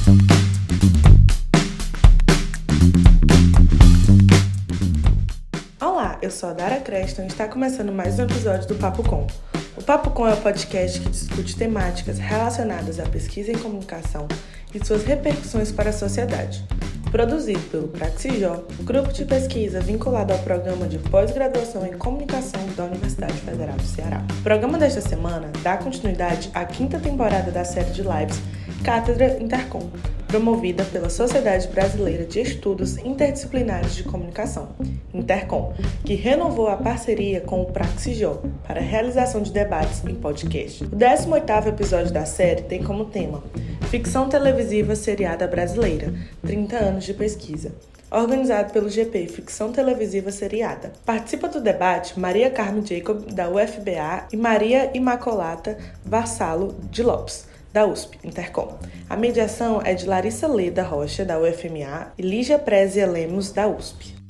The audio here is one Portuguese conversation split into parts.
Olá, eu sou a Dara Creston e está começando mais um episódio do Papo Com. O Papo Com é o podcast que discute temáticas relacionadas à pesquisa em comunicação e suas repercussões para a sociedade. Produzido pelo Praxijó, grupo de pesquisa vinculado ao Programa de Pós-Graduação em Comunicação da Universidade Federal do Ceará. O programa desta semana dá continuidade à 5ª temporada da série de lives Cátedra Intercom, promovida pela Sociedade Brasileira de Estudos Interdisciplinares de Comunicação, Intercom, que renovou a parceria com o Praxijó para a realização de debates em podcast. O 18º episódio da série tem como tema Ficção Televisiva Seriada Brasileira, 30 anos de pesquisa, organizado pelo GP Ficção Televisiva Seriada. Participa do debate Maria Carmen Jacob, da UFBA, e Maria Imacolata Vassalo de Lopes, da USP, Intercom. A mediação é de Larissa Leda Rocha, da UFMA, e Lígia Prezia Lemos, da USP.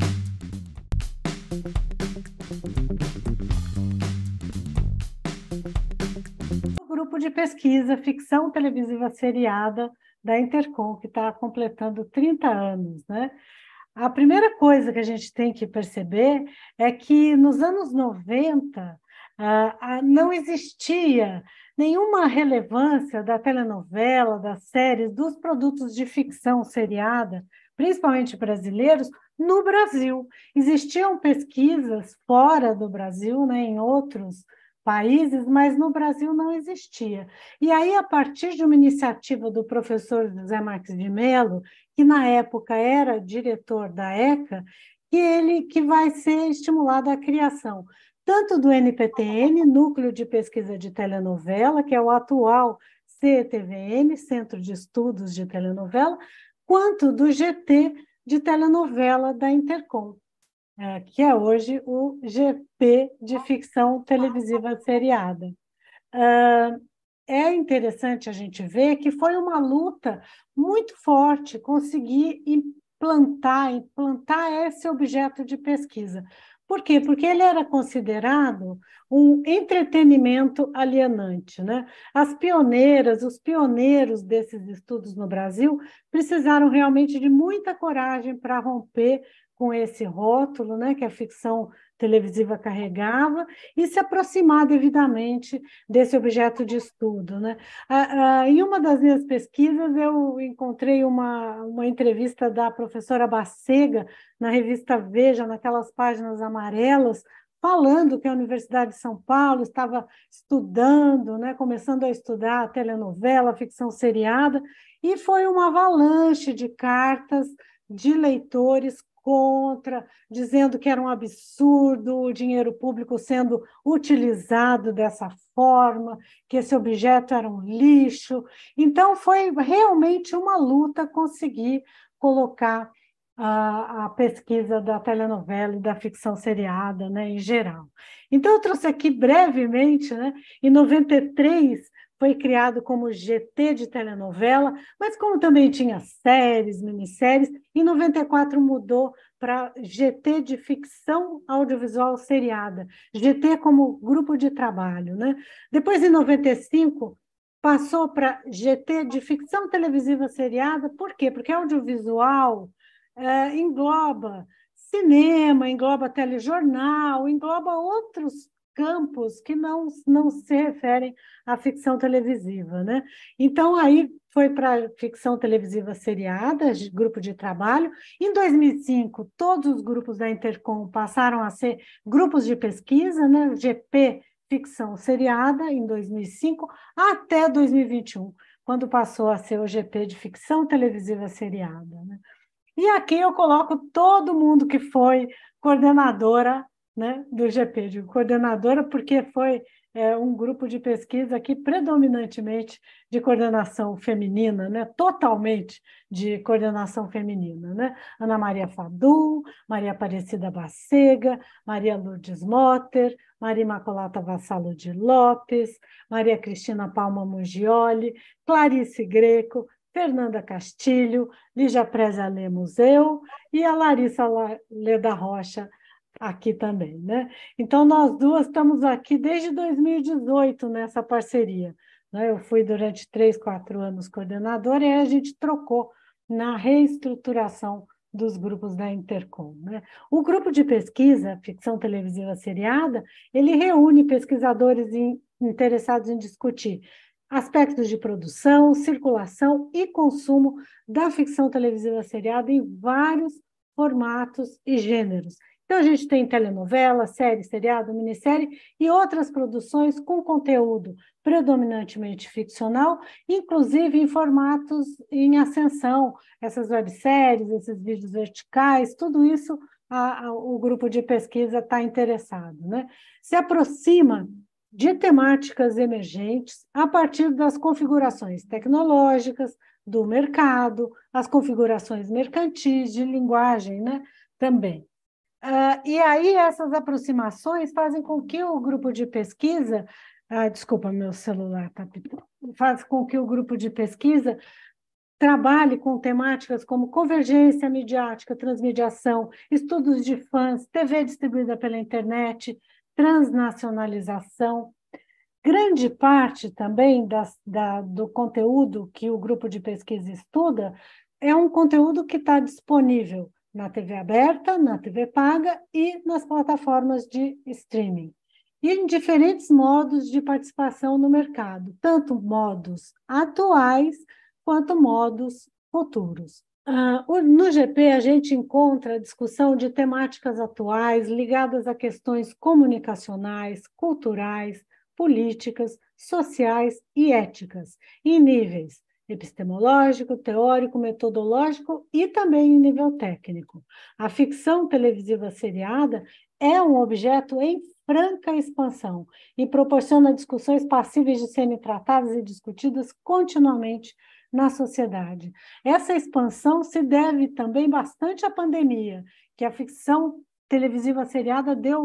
Grupo de pesquisa Ficção Televisiva Seriada da Intercom, que está completando 30 anos, né? A primeira coisa que a gente tem que perceber é que nos anos 90 não existia nenhuma relevância da telenovela, das séries, dos produtos de ficção seriada, principalmente brasileiros, no Brasil. Existiam pesquisas fora do Brasil, né, em outros países, mas no Brasil não existia. E aí, a partir de uma iniciativa do professor José Marques de Mello, que na época era diretor da ECA, que vai ser estimulada a criação tanto do NPTN, Núcleo de Pesquisa de Telenovela, que é o atual CETVN, Centro de Estudos de Telenovela, quanto do GT de Telenovela da Intercom, que é hoje o GP de Ficção Televisiva Seriada. É interessante a gente ver que foi uma luta muito forte conseguir implantar esse objeto de pesquisa. Por quê? Porque ele era considerado um entretenimento alienante, né? As pioneiras, os pioneiros desses estudos no Brasil precisaram realmente de muita coragem para romper com esse rótulo, né, que a ficção televisiva carregava, e se aproximar devidamente desse objeto de estudo, né? Em uma das minhas pesquisas, eu encontrei uma entrevista da professora Bacega, na revista Veja, naquelas páginas amarelas, falando que a Universidade de São Paulo estava estudando, né, começando a estudar a telenovela, a ficção seriada, e foi uma avalanche de cartas de leitores contra, dizendo que era um absurdo o dinheiro público sendo utilizado dessa forma, que esse objeto era um lixo. Então, foi realmente uma luta conseguir colocar a pesquisa da telenovela e da ficção seriada, né, em geral. Então, eu trouxe aqui brevemente, né, em 93, foi criado como GT de telenovela, mas como também tinha séries, minisséries, em 94 mudou para GT de ficção audiovisual seriada, GT como grupo de trabalho, né? Depois, em 95, passou para GT de ficção televisiva seriada, por quê? Porque audiovisual engloba cinema, engloba telejornal, engloba outros campos que não se referem à ficção televisiva, né? Então, aí foi para ficção televisiva seriada, grupo de trabalho. Em 2005, todos os grupos da Intercom passaram a ser grupos de pesquisa, né? GP Ficção Seriada, em 2005, até 2021, quando passou a ser o GP de Ficção Televisiva Seriada, né? E aqui eu coloco todo mundo que foi coordenadora, né, do GP, de coordenadora, porque foi um grupo de pesquisa aqui predominantemente de coordenação feminina, né, totalmente de coordenação feminina, né? Ana Maria Fadum, Maria Aparecida Bacega, Maria Lourdes Motter, Maria Imacolata Vassalo de Lopes, Maria Cristina Palma Mugioli, Clarice Greco, Fernanda Castilho, Lígia Prezia Lemos, eu, e a Larissa Leda Rocha aqui também, né? Então, nós duas estamos aqui desde 2018 nessa parceria. né? Eu fui durante 3, 4 anos coordenadora, e aí a gente trocou na reestruturação dos grupos da Intercom, né? O grupo de pesquisa, ficção televisiva seriada, ele reúne pesquisadores interessados em discutir aspectos de produção, circulação e consumo da ficção televisiva seriada em vários formatos e gêneros. Então, a gente tem telenovela, série, seriado, minissérie e outras produções com conteúdo predominantemente ficcional, inclusive em formatos em ascensão, essas webséries, esses vídeos verticais, tudo isso o grupo de pesquisa está interessado, né? Se aproxima de temáticas emergentes a partir das configurações tecnológicas do mercado, as configurações mercantis, de linguagem, né? Também. E aí essas aproximações fazem com que o grupo de pesquisa, desculpa, meu celular está pitando, faz com que o grupo de pesquisa trabalhe com temáticas como convergência midiática, transmediação, estudos de fãs, TV distribuída pela internet, transnacionalização. Grande parte também do conteúdo que o grupo de pesquisa estuda é um conteúdo que está disponível na TV aberta, na TV paga e nas plataformas de streaming. E em diferentes modos de participação no mercado, tanto modos atuais quanto modos futuros. No GP, a gente encontra a discussão de temáticas atuais ligadas a questões comunicacionais, culturais, políticas, sociais e éticas, em níveis epistemológico, teórico, metodológico e também em nível técnico. A ficção televisiva seriada é um objeto em franca expansão e proporciona discussões passíveis de serem tratadas e discutidas continuamente na sociedade. Essa expansão se deve também bastante à pandemia, que a ficção televisiva seriada deu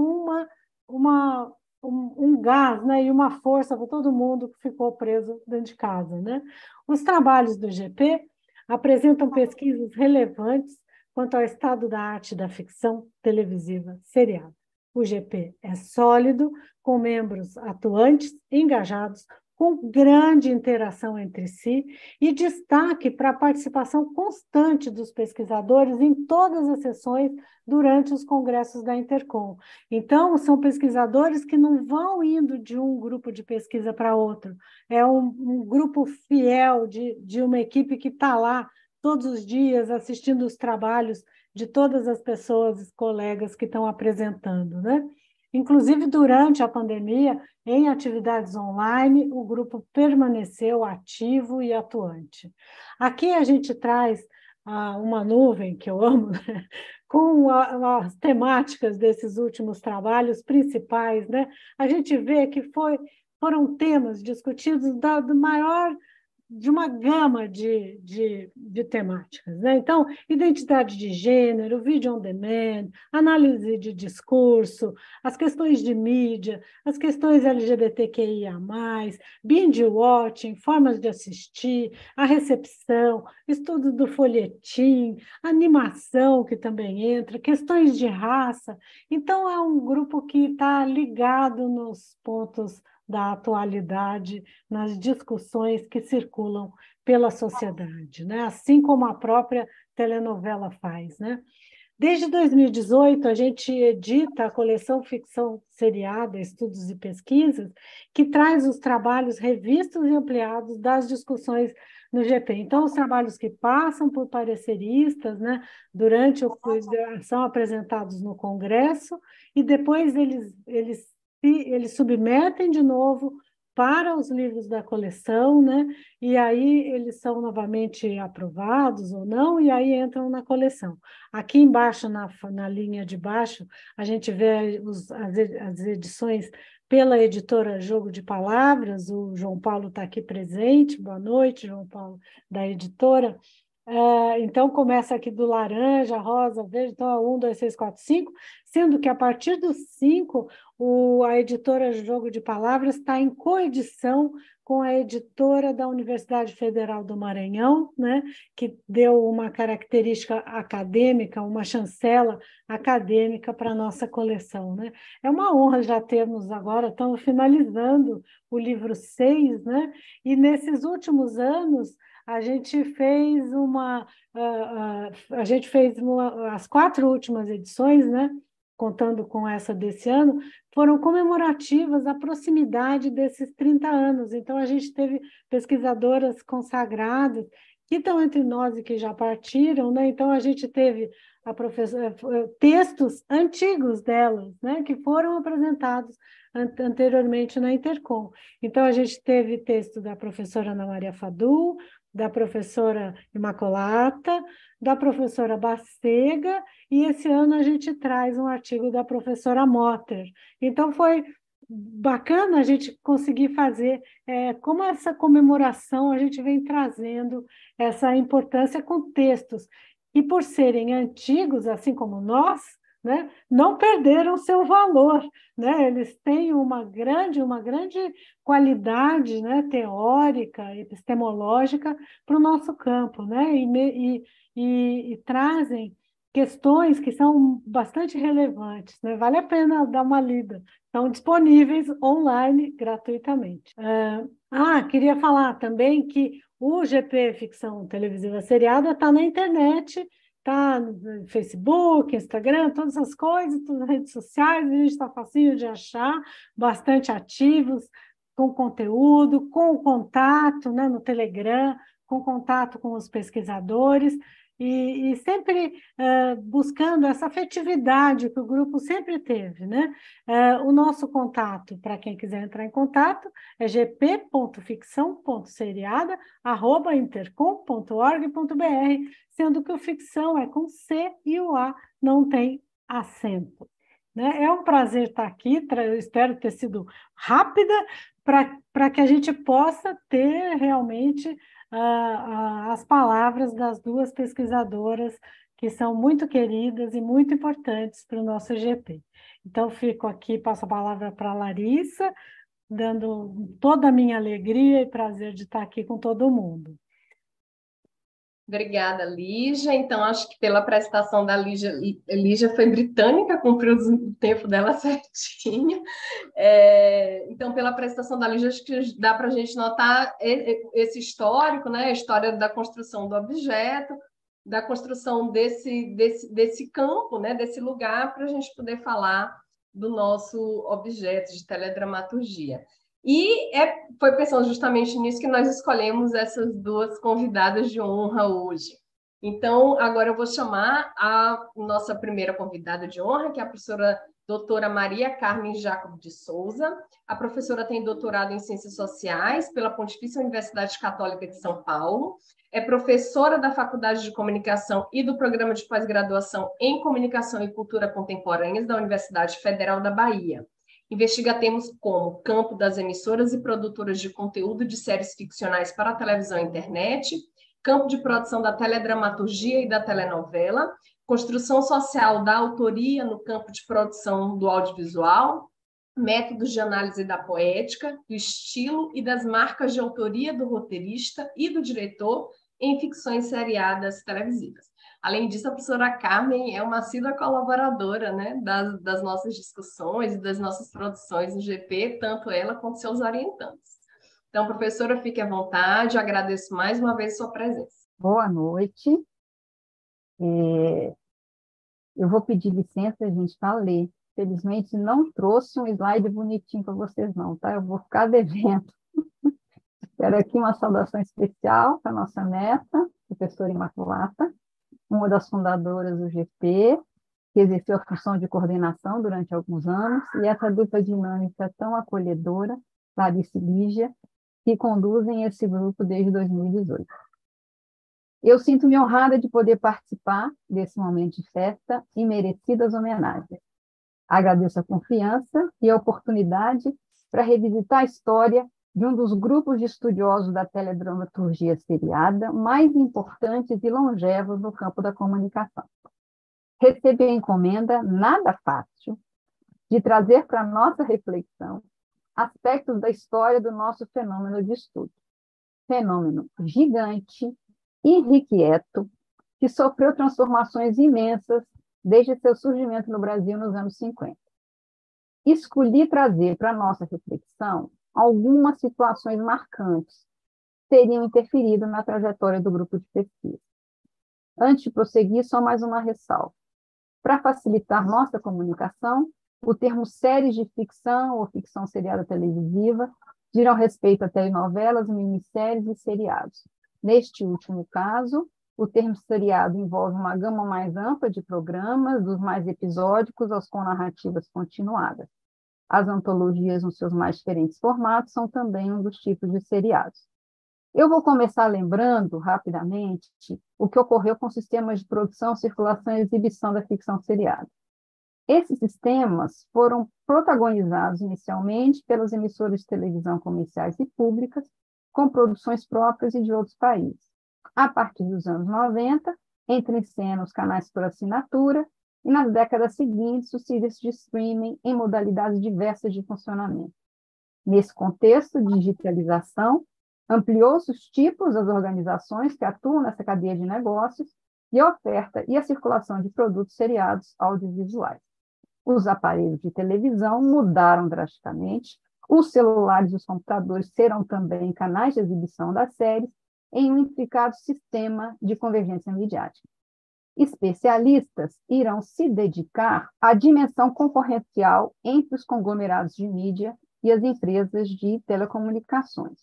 um gás, né, e uma força para todo mundo que ficou preso dentro de casa, né? Os trabalhos do GP apresentam pesquisas relevantes quanto ao estado da arte da ficção televisiva seriada. O GP é sólido, com membros atuantes, engajados, com grande interação entre si e destaque para a participação constante dos pesquisadores em todas as sessões durante os congressos da Intercom. Então, são pesquisadores que não vão indo de um grupo de pesquisa para outro, é um grupo fiel de uma equipe que está lá todos os dias assistindo os trabalhos de todas as pessoas, colegas que estão apresentando, né? Inclusive, durante a pandemia, em atividades online, o grupo permaneceu ativo e atuante. Aqui a gente traz uma nuvem, que eu amo, né? Com as temáticas desses últimos trabalhos principais, né? A gente vê que foram temas discutidos de uma gama de temáticas, né? Então, identidade de gênero, vídeo on demand, análise de discurso, as questões de mídia, as questões LGBTQIA+, binge watching, formas de assistir, a recepção, estudo do folhetim, animação que também entra, questões de raça. Então, é um grupo que está ligado nos pontos da atualidade, nas discussões que circulam pela sociedade, né? Assim como a própria telenovela faz, né? Desde 2018, a gente edita a coleção Ficção Seriada, Estudos e Pesquisas, que traz os trabalhos revistos e ampliados das discussões no GP. Então, os trabalhos que passam por pareceristas, né, são apresentados no Congresso e depois eles submetem de novo para os livros da coleção, né? E aí eles são novamente aprovados ou não, e aí entram na coleção. Aqui embaixo, na linha de baixo, a gente vê as edições pela editora Jogo de Palavras, o João Paulo está aqui presente, boa noite, João Paulo, da editora. Então, começa aqui do laranja, rosa, verde, então é 1, 2, 3, 4, 5, sendo que a partir do 5, a editora Jogo de Palavras está em coedição com a editora da Universidade Federal do Maranhão, né, que deu uma característica acadêmica, uma chancela acadêmica para a nossa coleção, né? É uma honra já termos agora, estamos finalizando o livro 6, né? E nesses últimos anos a gente fez as 4 últimas edições, né? Contando com essa desse ano, foram comemorativas à proximidade desses 30 anos. Então, a gente teve pesquisadoras consagradas que estão entre nós e que já partiram, né? Então, a gente teve textos antigos delas, né? Que foram apresentados anteriormente na Intercom. Então, a gente teve texto da professora Ana Maria Fadu, da professora Imacolata, da professora Bacega, e esse ano a gente traz um artigo da professora Motter. Então, foi bacana a gente conseguir fazer, como essa comemoração, a gente vem trazendo essa importância com textos, e por serem antigos, assim como nós, né, não perderam seu valor, né? Eles têm uma grande qualidade, né, teórica, epistemológica para o nosso campo, né? E trazem questões que são bastante relevantes, né? Vale a pena dar uma lida. Estão disponíveis online gratuitamente. Queria falar também que o GP Ficção Televisiva Seriada está na internet, está no Facebook, Instagram, todas as coisas, todas as redes sociais, a gente está facinho de achar, bastante ativos, com conteúdo, com contato, né, no Telegram, com contato com os pesquisadores, e sempre buscando essa afetividade que o grupo sempre teve, né? O nosso contato, para quem quiser entrar em contato, é gp.ficção.seriada@intercom.org.br, sendo que o ficção é com C e o A não tem acento. Né? É um prazer estar aqui, espero ter sido rápida, para que a gente possa ter realmente as palavras das 2 pesquisadoras que são muito queridas e muito importantes para o nosso GP. Então, fico aqui, passo a palavra para a Larissa, dando toda a minha alegria e prazer de estar aqui com todo mundo. Obrigada, Lígia. Então, acho que pela apresentação da Lígia, Lígia foi britânica, cumpriu o tempo dela certinho. Então, pela apresentação da Lígia, acho que dá para a gente notar esse histórico, né? A história da construção do objeto, da construção desse campo, né? Desse lugar, para a gente poder falar do nosso objeto de teledramaturgia. E foi pensando justamente nisso que nós escolhemos essas 2 convidadas de honra hoje. Então, agora eu vou chamar a nossa primeira convidada de honra, que é a professora doutora Maria Carmen Jacob de Souza. A professora tem doutorado em Ciências Sociais pela Pontifícia Universidade Católica de São Paulo, é professora da Faculdade de Comunicação e do Programa de Pós-Graduação em Comunicação e Cultura Contemporâneas da Universidade Federal da Bahia. Investiga temas como campo das emissoras e produtoras de conteúdo de séries ficcionais para a televisão e internet, campo de produção da teledramaturgia e da telenovela, construção social da autoria no campo de produção do audiovisual, métodos de análise da poética, do estilo e das marcas de autoria do roteirista e do diretor em ficções seriadas televisivas. Além disso, a professora Carmen é uma assídua colaboradora, né, das nossas discussões e das nossas produções no GP, tanto ela quanto seus orientantes. Então, professora, fique à vontade, agradeço mais uma vez sua presença. Boa noite. Eu vou pedir licença, gente, para ler. Felizmente, não trouxe um slide bonitinho para vocês, não, tá? Eu vou ficar devendo. Quero aqui uma saudação especial para a nossa neta, professora Imaculata, uma das fundadoras do GP, que exerceu a função de coordenação durante alguns anos, e essa dupla dinâmica tão acolhedora, Larissa e Lígia, que conduzem esse grupo desde 2018. Eu sinto-me honrada de poder participar desse momento de festa e merecidas homenagens. Agradeço a confiança e a oportunidade para revisitar a história de um dos grupos de estudiosos da teledramaturgia seriada mais importantes e longevos no campo da comunicação. Recebi a encomenda nada fácil de trazer para a nossa reflexão aspectos da história do nosso fenômeno de estudo. Fenômeno gigante, irrequieto, que sofreu transformações imensas desde seu surgimento no Brasil nos anos 50. Escolhi trazer para a nossa reflexão algumas situações marcantes que teriam interferido na trajetória do grupo de pesquisa. Antes de prosseguir, só mais uma ressalva. Para facilitar nossa comunicação, o termo séries de ficção ou ficção seriada televisiva dirão respeito a telenovelas, minisséries e seriados. Neste último caso, o termo seriado envolve uma gama mais ampla de programas, dos mais episódicos aos com narrativas continuadas. As antologias, nos seus mais diferentes formatos, são também um dos tipos de seriados. Eu vou começar lembrando, rapidamente, o que ocorreu com sistemas de produção, circulação e exibição da ficção seriada. Esses sistemas foram protagonizados inicialmente pelas emissoras de televisão comerciais e públicas, com produções próprias e de outros países. A partir dos anos 90, entram em cena os canais por assinatura e, nas décadas seguintes, os serviços de streaming em modalidades diversas de funcionamento. Nesse contexto de digitalização, ampliou-se os tipos das organizações que atuam nessa cadeia de negócios e a oferta e a circulação de produtos seriados audiovisuais. Os aparelhos de televisão mudaram drasticamente, os celulares e os computadores serão também canais de exibição das séries em um intricado sistema de convergência midiática. Especialistas irão se dedicar à dimensão concorrencial entre os conglomerados de mídia e as empresas de telecomunicações,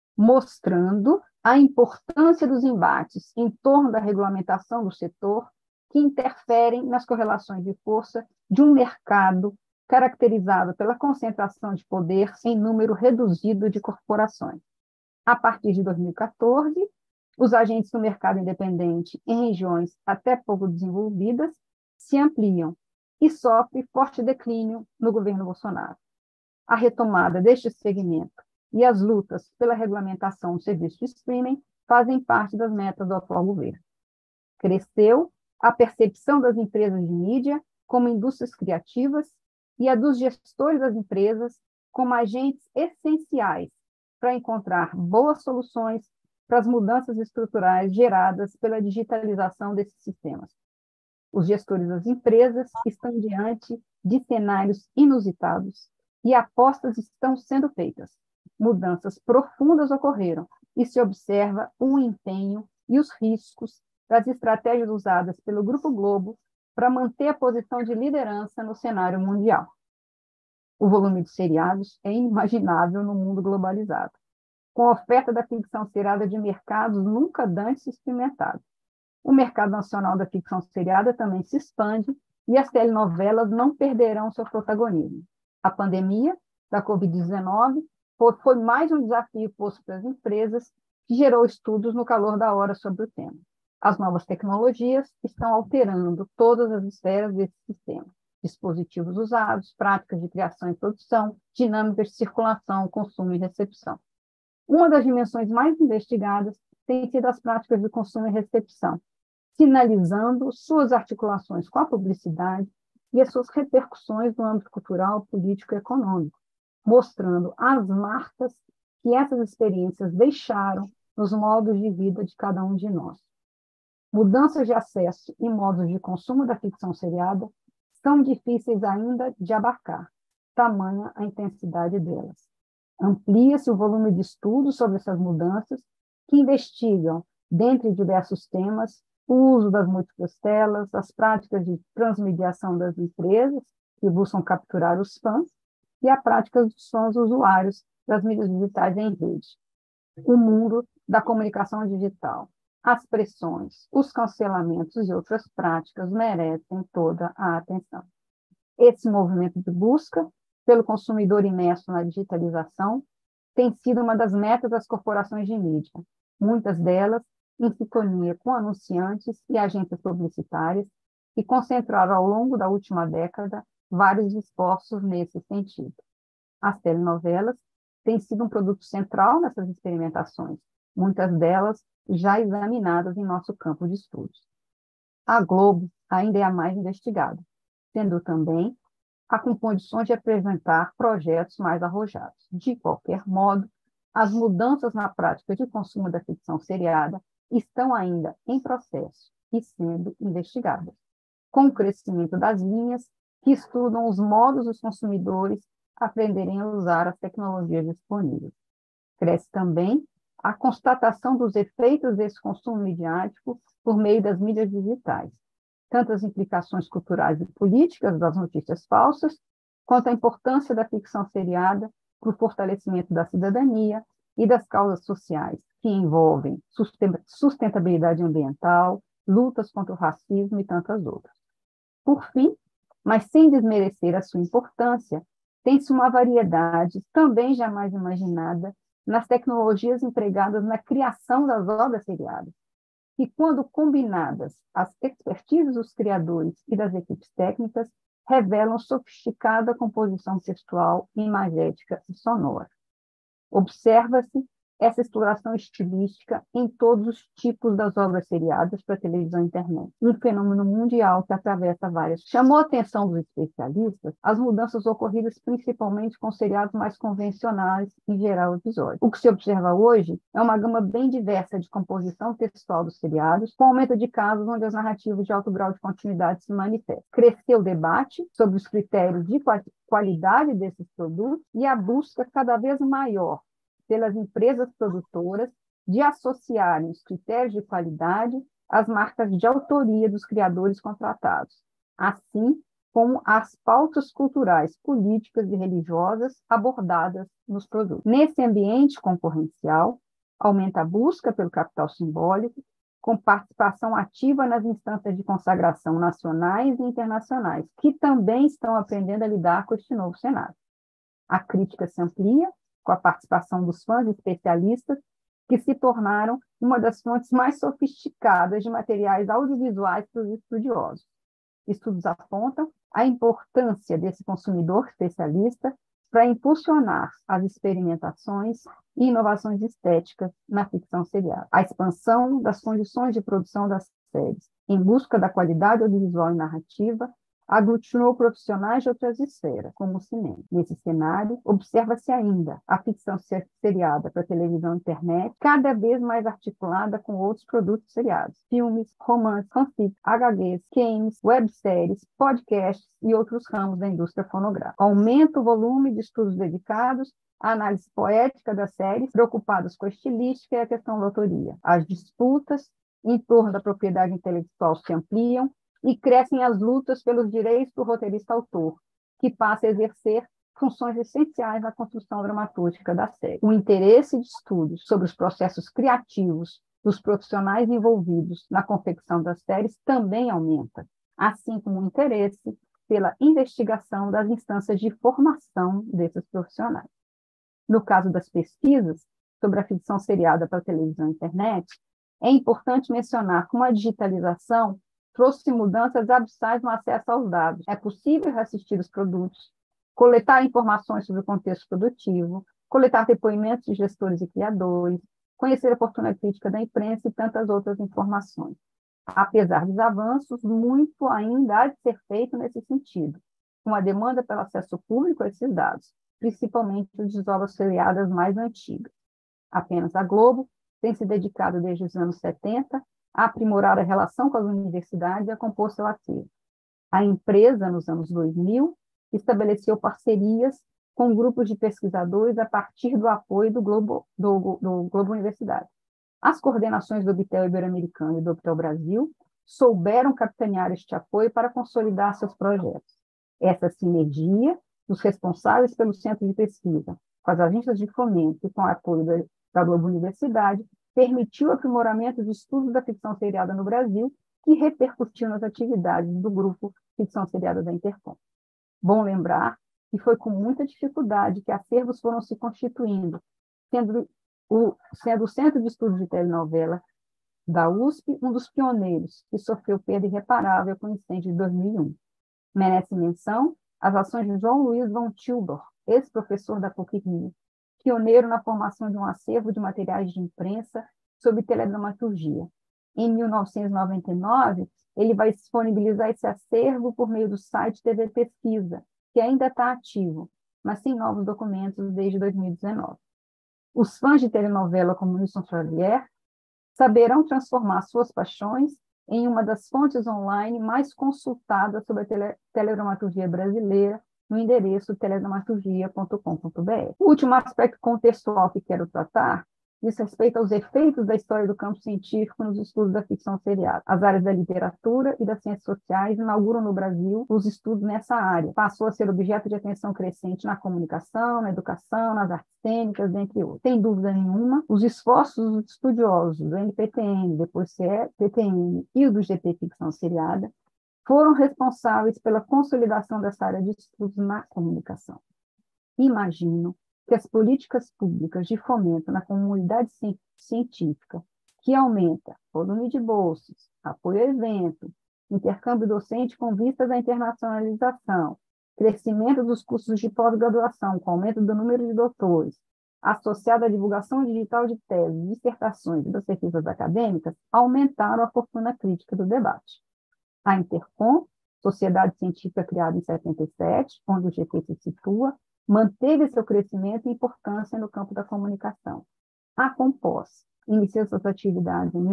mostrando a importância dos embates em torno da regulamentação do setor que interferem nas correlações de força de um mercado caracterizado pela concentração de poder em número reduzido de corporações. A partir de 2014, os agentes do mercado independente em regiões até pouco desenvolvidas se ampliam e sofre forte declínio no governo Bolsonaro. A retomada deste segmento e as lutas pela regulamentação do serviço de streaming fazem parte das metas do atual governo. Cresceu a percepção das empresas de mídia como indústrias criativas e a dos gestores das empresas como agentes essenciais para encontrar boas soluções para as mudanças estruturais geradas pela digitalização desses sistemas. Os gestores das empresas estão diante de cenários inusitados e apostas estão sendo feitas. Mudanças profundas ocorreram e se observa o empenho e os riscos das estratégias usadas pelo Grupo Globo para manter a posição de liderança no cenário mundial. O volume de seriados é inimaginável no mundo globalizado, com a oferta da ficção seriada de mercados nunca antes experimentados. O mercado nacional da ficção seriada também se expande e as telenovelas não perderão seu protagonismo. A pandemia da Covid-19 foi mais um desafio posto para as empresas que gerou estudos no calor da hora sobre o tema. As novas tecnologias estão alterando todas as esferas desse sistema. Dispositivos usados, práticas de criação e produção, dinâmicas de circulação, consumo e recepção. Uma das dimensões mais investigadas tem sido as práticas de consumo e recepção, sinalizando suas articulações com a publicidade e as suas repercussões no âmbito cultural, político e econômico, mostrando as marcas que essas experiências deixaram nos modos de vida de cada um de nós. Mudanças de acesso e modos de consumo da ficção seriada são difíceis ainda de abarcar, tamanha a intensidade delas. Amplia-se o volume de estudos sobre essas mudanças, que investigam, dentre diversos temas, o uso das múltiplas telas, as práticas de transmediação das empresas, que buscam capturar os fãs, e a prática dos fãs usuários das mídias digitais em rede. O mundo da comunicação digital, as pressões, os cancelamentos e outras práticas merecem toda a atenção. Esse movimento de busca pelo consumidor imerso na digitalização tem sido uma das metas das corporações de mídia, muitas delas em sintonia com anunciantes e agências publicitárias, que concentraram ao longo da última década vários esforços nesse sentido. As telenovelas têm sido um produto central nessas experimentações, muitas delas já examinadas em nosso campo de estudos. A Globo ainda é a mais investigada, sendo também a com condições de apresentar projetos mais arrojados. De qualquer modo, as mudanças na prática de consumo da ficção seriada estão ainda em processo e sendo investigadas, com o crescimento das linhas que estudam os modos dos consumidores aprenderem a usar as tecnologias disponíveis. Cresce também a constatação dos efeitos desse consumo midiático por meio das mídias digitais, tanto as implicações culturais e políticas das notícias falsas, quanto a importância da ficção seriada para o fortalecimento da cidadania e das causas sociais, que envolvem sustentabilidade ambiental, lutas contra o racismo e tantas outras. Por fim, mas sem desmerecer a sua importância, tem-se uma variedade também jamais imaginada nas tecnologias empregadas na criação das obras seriadas, que, quando combinadas às expertises dos criadores e das equipes técnicas, revelam sofisticada composição textual, imagética e sonora. Observa-se essa exploração estilística em todos os tipos das obras seriadas para televisão e internet, um fenômeno mundial que atravessa várias. Chamou a atenção dos especialistas as mudanças ocorridas principalmente com seriados mais convencionais em geral episódios. O que se observa hoje é uma gama bem diversa de composição textual dos seriados, com aumento de casos onde as narrativas de alto grau de continuidade se manifestam. Cresceu o debate sobre os critérios de qualidade desses produtos e a busca cada vez maior pelas empresas produtoras de associarem os critérios de qualidade às marcas de autoria dos criadores contratados, assim como às pautas culturais, políticas e religiosas abordadas nos produtos. Nesse ambiente concorrencial, aumenta a busca pelo capital simbólico, com participação ativa nas instâncias de consagração nacionais e internacionais, que também estão aprendendo a lidar com este novo cenário. A crítica se amplia, com a participação dos fãs e especialistas, que se tornaram uma das fontes mais sofisticadas de materiais audiovisuais para os estudiosos. Estudos apontam a importância desse consumidor especialista para impulsionar as experimentações e inovações estéticas na ficção seriada. A expansão das condições de produção das séries, em busca da qualidade audiovisual e narrativa, aglutinou profissionais de outras esferas, como o cinema. Nesse cenário, observa-se ainda a ficção seriada para televisão e internet, cada vez mais articulada com outros produtos seriados, filmes, romances, fanfics, HQs, games, webséries, podcasts e outros ramos da indústria fonográfica. Aumenta o volume de estudos dedicados à análise poética das séries, preocupadas com a estilística e a questão da autoria. As disputas em torno da propriedade intelectual se ampliam, e crescem as lutas pelos direitos do roteirista-autor, que passa a exercer funções essenciais na construção dramatúrgica da série. O interesse de estudos sobre os processos criativos dos profissionais envolvidos na confecção das séries também aumenta, assim como o interesse pela investigação das instâncias de formação desses profissionais. No caso das pesquisas sobre a ficção seriada para televisão e internet, é importante mencionar como a digitalização trouxe mudanças abissais no acesso aos dados. É possível reassistir os produtos, coletar informações sobre o contexto produtivo, coletar depoimentos de gestores e criadores, conhecer a fortuna crítica da imprensa e tantas outras informações. Apesar dos avanços, muito ainda há de ser feito nesse sentido, com a demanda pelo acesso público a esses dados, principalmente os de obras seriadas mais antigas. Apenas a Globo tem se dedicado desde os anos 70 a aprimorar a relação com as universidades e a compor seu acervo. A empresa, nos anos 2000, estabeleceu parcerias com grupos de pesquisadores a partir do apoio do Globo Universidade. As coordenações do Obtel Ibero-Americano e do Obtel Brasil souberam capitanear este apoio para consolidar seus projetos. Essa sinergia dos responsáveis pelo centro de pesquisa, com as agências de fomento e com o apoio da Globo Universidade, permitiu o aprimoramento de estudos da ficção seriada no Brasil, que repercutiu nas atividades do grupo Ficção Seriada da Intercom. Bom lembrar que foi com muita dificuldade que acervos foram se constituindo, sendo o Centro de Estudos de Telenovela da USP um dos pioneiros que sofreu perda irreparável com o incêndio de 2001. Merece menção as ações de João Luiz von Tilburg, ex-professor da PUC-Rio, pioneiro na formação de um acervo de materiais de imprensa sobre teledramaturgia. Em 1999, ele vai disponibilizar esse acervo por meio do site TV Pesquisa, que ainda está ativo, mas sem novos documentos desde 2019. Os fãs de telenovela como Wilson Xavier saberão transformar suas paixões em uma das fontes online mais consultadas sobre a teledramaturgia brasileira no endereço teledramaturgia.com.br. O último aspecto contextual que quero tratar diz respeito aos efeitos da história do campo científico nos estudos da ficção seriada. As áreas da literatura e das ciências sociais inauguram no Brasil os estudos nessa área. Passou a ser objeto de atenção crescente na comunicação, na educação, nas artes cênicas, dentre outros. Sem dúvida nenhuma, os esforços dos estudiosos do NPTN, depois CPTN e o do GT Ficção Seriada foram responsáveis pela consolidação dessa área de estudos na comunicação. Imagino que as políticas públicas de fomento na comunidade científica, que aumenta volume de bolsas, apoio a evento, intercâmbio docente com vistas à internacionalização, crescimento dos cursos de pós-graduação com aumento do número de doutores, associado à divulgação digital de teses, dissertações e das pesquisas acadêmicas, aumentaram a fortuna crítica do debate. A Intercom, sociedade científica criada em 77, onde o GT se situa, manteve seu crescimento e importância no campo da comunicação. A Compós iniciou suas atividades em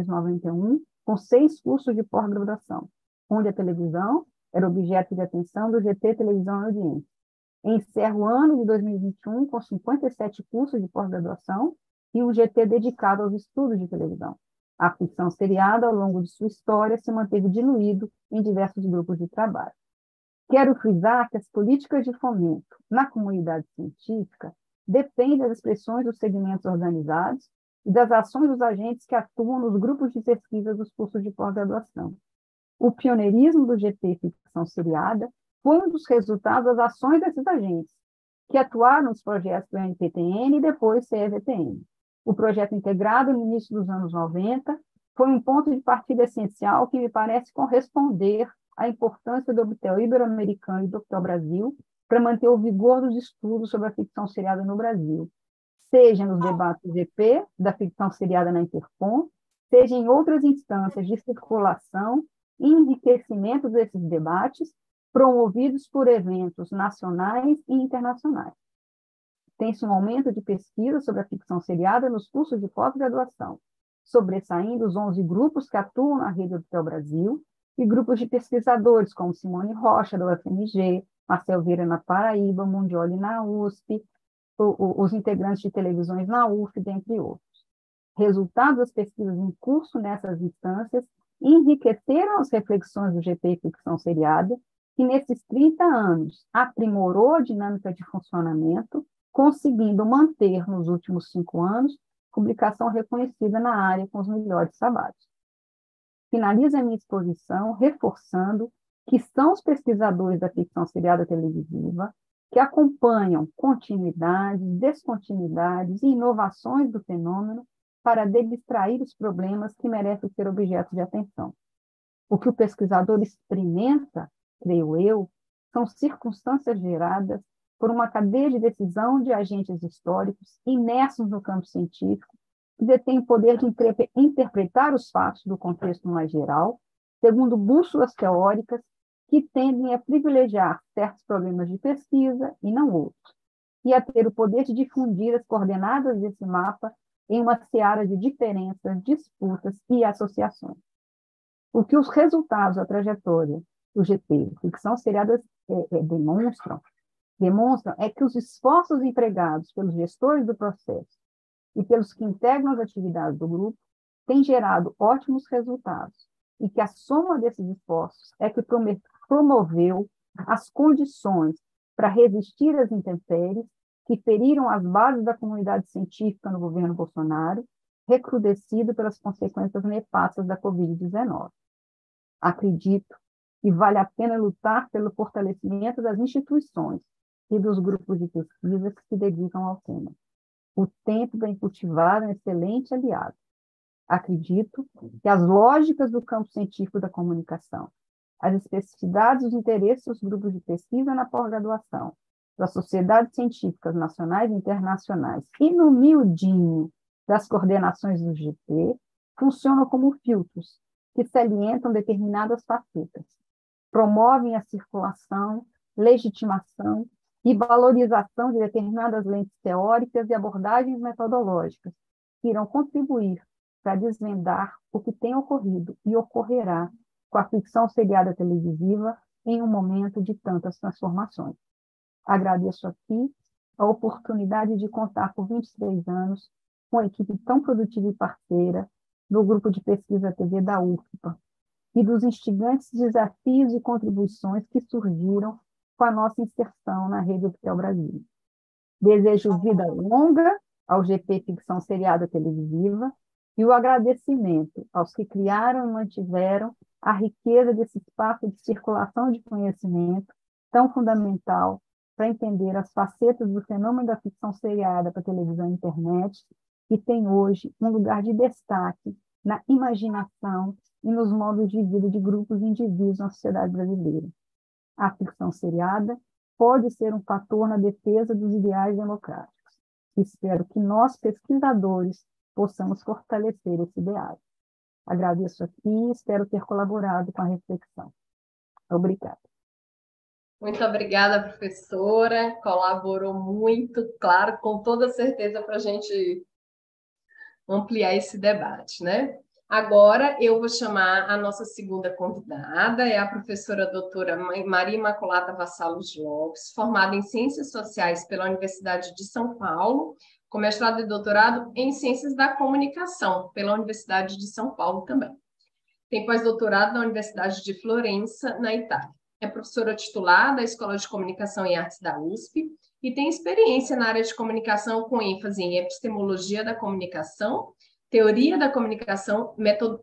1991 com 6 cursos de pós-graduação, onde a televisão era objeto de atenção do GT Televisão e Audiência. Encerra o ano de 2021 com 57 cursos de pós-graduação e um GT dedicado aos estudos de televisão. A ficção seriada, ao longo de sua história, se manteve diluído em diversos grupos de trabalho. Quero frisar que as políticas de fomento na comunidade científica dependem das expressões dos segmentos organizados e das ações dos agentes que atuam nos grupos de pesquisa dos cursos de pós-graduação. O pioneirismo do GT Ficção Seriada foi um dos resultados das ações desses agentes, que atuaram nos projetos do NPTN e depois CEVTN. O projeto integrado no início dos anos 90 foi um ponto de partida essencial que me parece corresponder à importância do Obtel Ibero-Americano e do Obtel Brasil para manter o vigor dos estudos sobre a ficção seriada no Brasil, seja nos debates do GP, da ficção seriada na Intercom, seja em outras instâncias de circulação e enriquecimento desses debates promovidos por eventos nacionais e internacionais. Tem-se um aumento de pesquisa sobre a ficção seriada nos cursos de pós-graduação, sobressaindo os 11 grupos que atuam na rede Obtel Brasil e grupos de pesquisadores como Simone Rocha, da UFMG, Marcel Vieira na Paraíba, Mundioli na USP, os integrantes de televisões na UF, dentre outros. Resultados das pesquisas em curso nessas instâncias enriqueceram as reflexões do GP Ficção Seriada, que nesses 30 anos aprimorou a dinâmica de funcionamento, conseguindo manter nos últimos 5 anos publicação reconhecida na área com os melhores trabalhos. Finalizo a minha exposição reforçando que são os pesquisadores da ficção seriada televisiva que acompanham continuidades, descontinuidades e inovações do fenômeno para abstrair os problemas que merecem ser objeto de atenção. O que o pesquisador experimenta, creio eu, são circunstâncias geradas por uma cadeia de decisão de agentes históricos imersos no campo científico, que detêm o poder de interpretar os fatos do contexto mais geral, segundo bússolas teóricas que tendem a privilegiar certos problemas de pesquisa e não outros, e a ter o poder de difundir as coordenadas desse mapa em uma seara de diferenças, disputas e associações. O que os resultados da trajetória do GT, ficção seriada, demonstram é que os esforços empregados pelos gestores do processo e pelos que integram as atividades do grupo têm gerado ótimos resultados e que a soma desses esforços é que promoveu as condições para resistir às intempéries que feriram as bases da comunidade científica no governo Bolsonaro, recrudescido pelas consequências nefastas da Covid-19. Acredito que vale a pena lutar pelo fortalecimento das instituições e dos grupos de pesquisa que se dedicam ao tema. O tempo bem cultivado é um excelente aliado. Acredito que as lógicas do campo científico da comunicação, as especificidades dos interesses dos grupos de pesquisa na pós-graduação, das sociedades científicas nacionais e internacionais e, no miudinho, das coordenações do GT, funcionam como filtros que salientam determinadas facetas, promovem a circulação legitimação e valorização de determinadas lentes teóricas e abordagens metodológicas que irão contribuir para desvendar o que tem ocorrido e ocorrerá com a ficção seriada televisiva em um momento de tantas transformações. Agradeço aqui a oportunidade de contar por 23 anos com uma equipe tão produtiva e parceira do Grupo de Pesquisa TV da UFPA e dos instigantes desafios e contribuições que surgiram com a nossa inserção na Rede Optel Brasil. Desejo vida longa ao GP Ficção Seriada Televisiva e o agradecimento aos que criaram e mantiveram a riqueza desse espaço de circulação de conhecimento tão fundamental para entender as facetas do fenômeno da ficção seriada para televisão e internet, que tem hoje um lugar de destaque na imaginação e nos modos de vida de grupos e indivíduos na sociedade brasileira. A ficção seriada pode ser um fator na defesa dos ideais democráticos. Espero que nós, pesquisadores, possamos fortalecer esse ideal. Agradeço aqui e espero ter colaborado com a reflexão. Obrigada. Muito obrigada, professora. Colaborou muito, claro, com toda certeza, para a gente ampliar esse debate, né? Agora eu vou chamar a nossa segunda convidada, é a professora doutora Maria Imaculada Vassallos Lopes, formada em Ciências Sociais pela Universidade de São Paulo, com mestrado e doutorado em Ciências da Comunicação pela Universidade de São Paulo também. Tem pós-doutorado na Universidade de Florença, na Itália. É professora titular da Escola de Comunicação e Artes da USP e tem experiência na área de comunicação com ênfase em epistemologia da comunicação, teoria da comunicação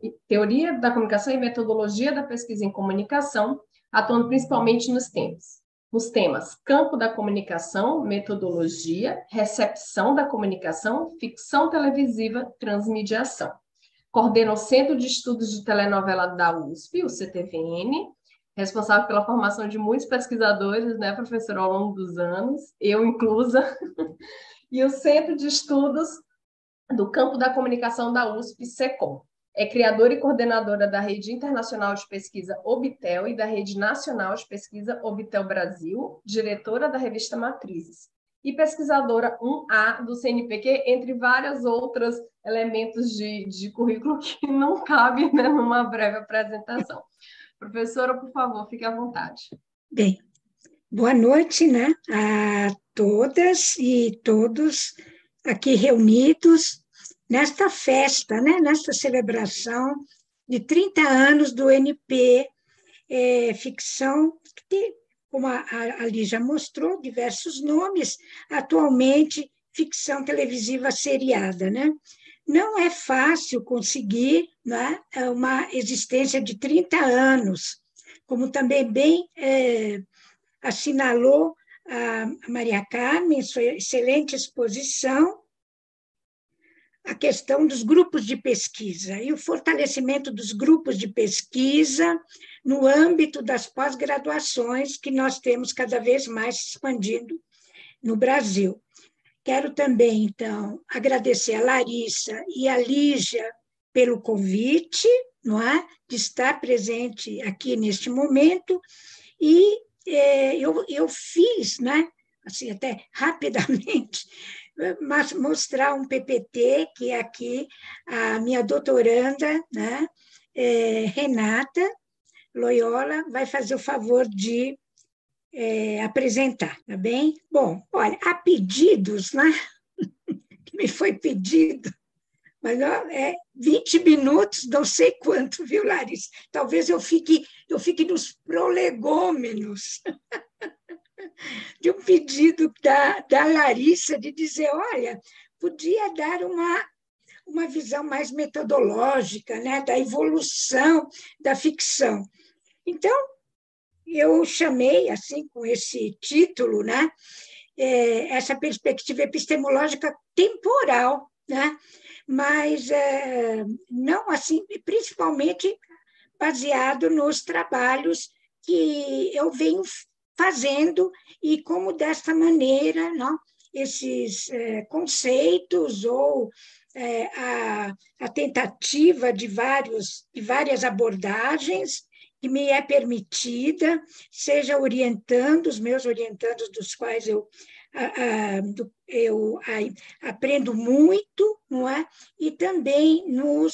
e metodologia da pesquisa em comunicação, atuando principalmente nos temas campo da comunicação, metodologia, recepção da comunicação, ficção televisiva, transmediação. Coordena o Centro de Estudos de Telenovela da USP, o CTVN, responsável pela formação de muitos pesquisadores, né, professor, ao longo dos anos, eu inclusa, e o Centro de Estudos do Campo da Comunicação da USP, SECOM. É criadora e coordenadora da Rede Internacional de Pesquisa Obtel e da Rede Nacional de Pesquisa Obtel Brasil, diretora da revista Matrizes, e pesquisadora 1A do CNPq, entre vários outros elementos de currículo que não cabem, né, numa breve apresentação. Professora, por favor, fique à vontade. Bem, boa noite, né, a todas e todos aqui reunidos nesta festa, né, nesta celebração de 30 anos do NP Ficção, que tem, como a Lígia mostrou, diversos nomes, atualmente ficção televisiva seriada, né? Não é fácil conseguir, né, uma existência de 30 anos, como também bem assinalou a Maria Carmen, em sua excelente exposição, a questão dos grupos de pesquisa e o fortalecimento dos grupos de pesquisa no âmbito das pós-graduações que nós temos cada vez mais expandindo no Brasil. Quero também, então, agradecer a Larissa e a Lígia pelo convite, não é? De estar presente aqui neste momento, e eu fiz, né? Assim, até rapidamente, mas mostrar um PPT, que é aqui a minha doutoranda, né? Renata Loyola, vai fazer o favor de apresentar, tá bem? Bom, olha, há pedidos, né? Que me foi pedido, mas 20 minutos, não sei quanto, viu, Larissa? Talvez eu fique nos prolegômenos de um pedido da Larissa de dizer, olha, podia dar uma visão mais metodológica, né, da evolução da ficção. Então, eu chamei, assim, com esse título, né, essa perspectiva epistemológica temporal, né, mas não assim, principalmente baseado nos trabalhos que eu venho fazendo e como, desta maneira, não, esses conceitos ou a tentativa de várias abordagens que me é permitida, seja orientando, os meus orientandos, dos quais eu aprendo muito, não é? E também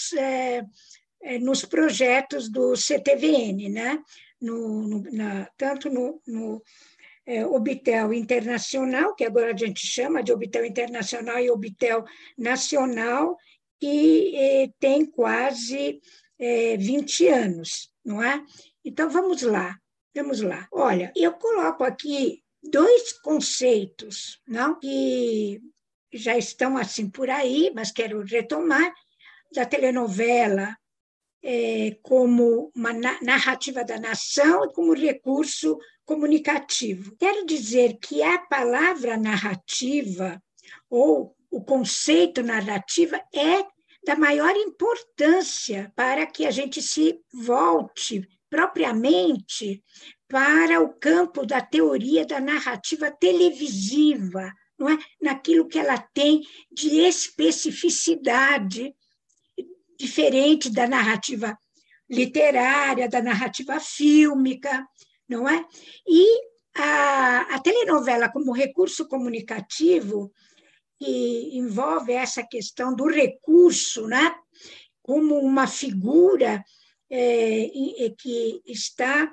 nos projetos do CTVN, né? Tanto no Obitel Internacional, que agora a gente chama de Obitel Internacional e Obitel Nacional, que tem quase 20 anos, não é? Então, vamos lá. Olha, eu coloco aqui 2 conceitos, não? Que já estão assim por aí, mas quero retomar, da telenovela como uma narrativa da nação e como recurso comunicativo. Quero dizer que a palavra narrativa ou o conceito narrativa é da maior importância para que a gente se volte propriamente para o campo da teoria da narrativa televisiva, não é? Naquilo que ela tem de especificidade, diferente da narrativa literária, da narrativa fílmica, não é? E a telenovela como recurso comunicativo, que envolve essa questão do recurso, né? Como uma figura que está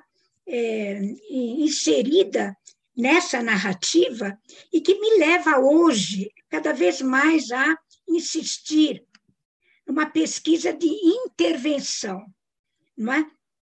inserida nessa narrativa e que me leva hoje, cada vez mais, a insistir numa pesquisa de intervenção, não é?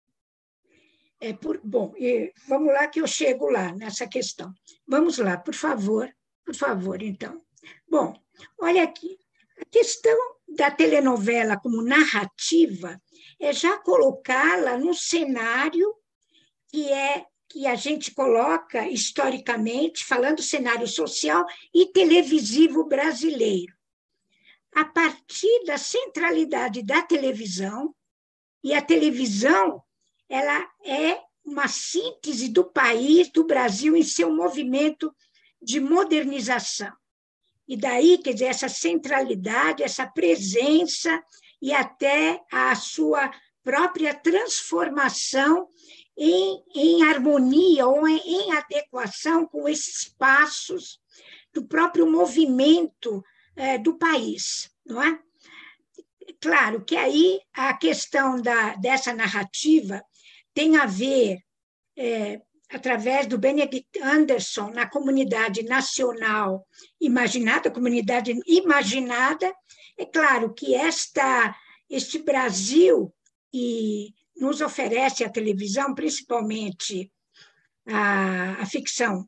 Vamos lá que eu chego lá nessa questão. Vamos lá, por favor, então. Bom, olha aqui, a questão da telenovela como narrativa é já colocá-la no cenário que a gente coloca historicamente, falando cenário social e televisivo brasileiro, a partir da centralidade da televisão, e a televisão ela é uma síntese do país, do Brasil, em seu movimento de modernização. E daí, quer dizer, essa centralidade, essa presença e até a sua própria transformação em harmonia ou em adequação com esses passos do próprio movimento do país, não é? Claro que aí a questão dessa narrativa tem a ver, através do Benedict Anderson, na comunidade nacional imaginada, comunidade imaginada. É claro que este Brasil que nos oferece a televisão, principalmente a ficção,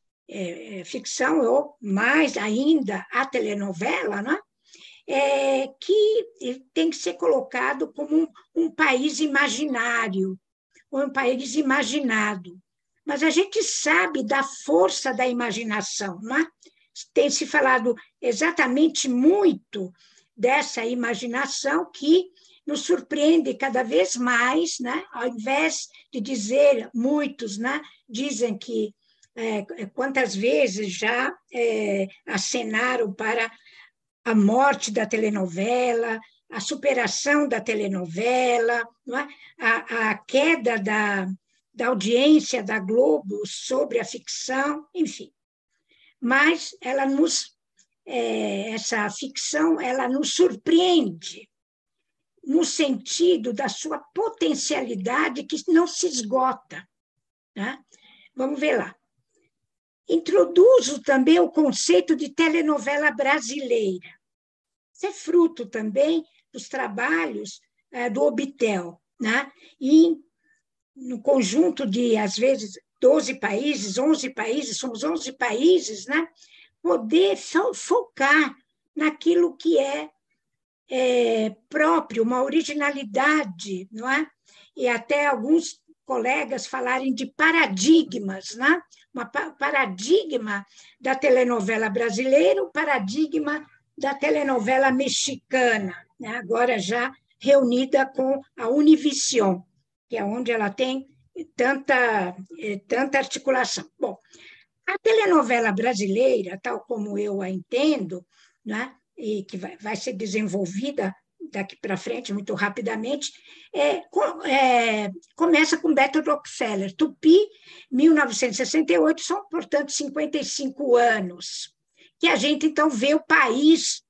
ou mais ainda a telenovela, não é? Que tem que ser colocado como um país imaginário, ou um país imaginado. Mas a gente sabe da força da imaginação, não é? Tem se falado exatamente muito dessa imaginação que nos surpreende cada vez mais, né? Ao invés de dizer, muitos, né, dizem que quantas vezes já acenaram para a morte da telenovela, a superação da telenovela, não é? A queda da audiência da Globo sobre a ficção, enfim. Mas essa ficção ela nos surpreende no sentido da sua potencialidade que não se esgota, né? Vamos ver lá. Introduzo também o conceito de telenovela brasileira. Isso é fruto também dos trabalhos do Obitel, né? E no conjunto de, às vezes, 12 países, 11 países, somos 11 países, né? Poder focar naquilo que é próprio, uma originalidade, não é? E até alguns colegas falarem de paradigmas, né? Paradigma da telenovela brasileira, o paradigma da telenovela mexicana, né? Agora já reunida com a Univision, que é onde ela tem tanta articulação. Bom, a telenovela brasileira, tal como eu a entendo, né? E que vai ser desenvolvida daqui para frente, muito rapidamente, começa com Beto Rockefeller. Tupi, 1968, são, portanto, 55 anos, que a gente, então, vê o país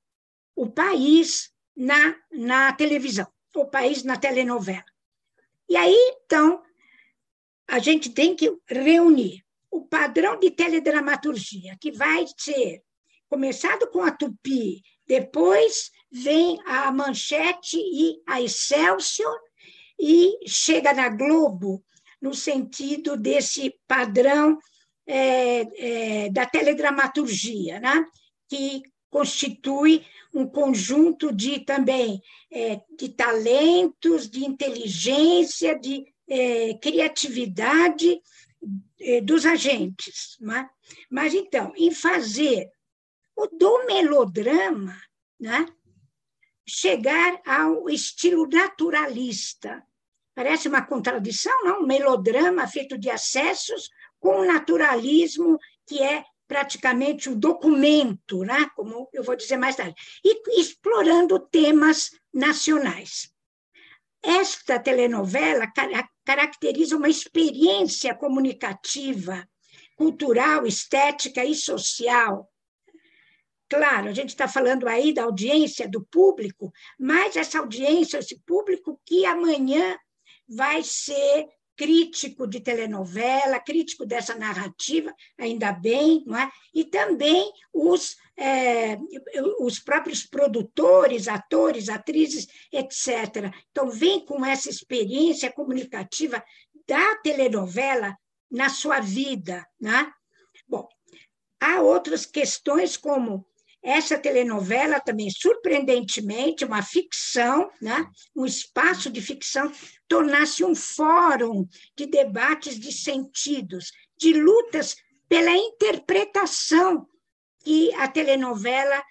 na televisão, o país na telenovela. E aí, então, a gente tem que reunir o padrão de teledramaturgia, que vai ser começado com a Tupi, depois vem a Manchete e a Excelsior, e chega na Globo, no sentido desse padrão da teledramaturgia, né? Que constitui um conjunto de também de talentos, de inteligência, de criatividade dos agentes. Né? Mas, então, em fazer o do melodrama, né? Chegar ao estilo naturalista. Parece uma contradição, não? Um melodrama feito de acessos com o naturalismo, que é praticamente o documento, né? Como eu vou dizer mais tarde, e explorando temas nacionais. Esta telenovela caracteriza uma experiência comunicativa, cultural, estética e social. Claro, a gente está falando aí da audiência do público, mas essa audiência, esse público que amanhã vai ser crítico de telenovela, crítico dessa narrativa, ainda bem, não é? E também os próprios produtores, atores, atrizes, etc. Então, vem com essa experiência comunicativa da telenovela na sua vida. Né? Bom, há outras questões como essa telenovela também, surpreendentemente, uma ficção, né? Um espaço de ficção, tornasse um fórum de debates de sentidos, de lutas pela interpretação que a telenovela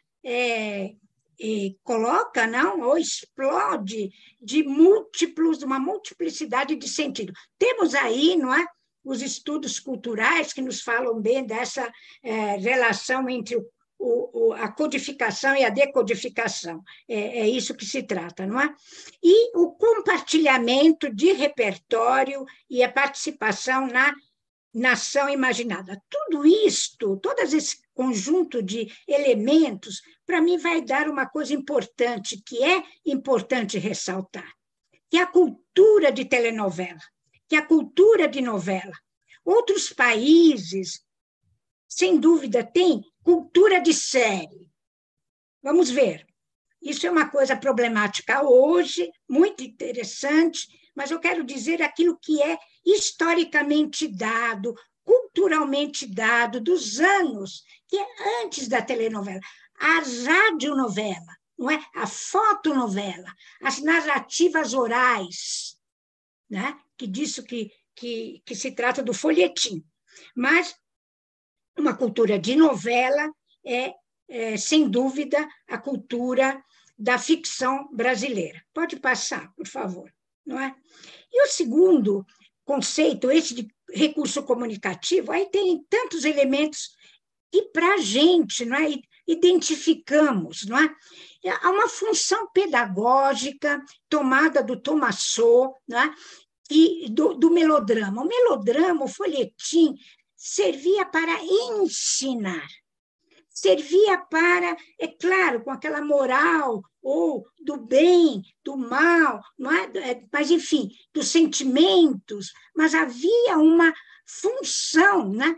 coloca, não? Ou explode de uma multiplicidade de sentido. Temos aí, não é? Os estudos culturais que nos falam bem dessa relação entre a codificação e a decodificação. É isso que se trata, não é? E o compartilhamento de repertório e a participação na nação imaginada. Tudo isto, todo esse conjunto de elementos, para mim vai dar uma coisa importante, que é importante ressaltar, que é a cultura de telenovela, que é a cultura de novela. Outros países, sem dúvida, têm cultura de série. Vamos ver. Isso é uma coisa problemática hoje, muito interessante, mas eu quero dizer aquilo que é historicamente dado, culturalmente dado, dos anos, que é antes da telenovela. A radionovela, não é? A fotonovela, as narrativas orais, né? Que disso que se trata do folhetim. Mas uma cultura de novela sem dúvida, a cultura da ficção brasileira. Pode passar, por favor. Não é? E o segundo conceito, esse de recurso comunicativo, aí tem tantos elementos que, para a gente, não é? Identificamos. Não é? Há uma função pedagógica tomada do Thomas Sowell, não é? E do melodrama. O melodrama, o folhetim, servia para ensinar, servia para, é claro, com aquela moral, ou do bem, do mal, não é? Mas, enfim, dos sentimentos, mas havia uma função, né,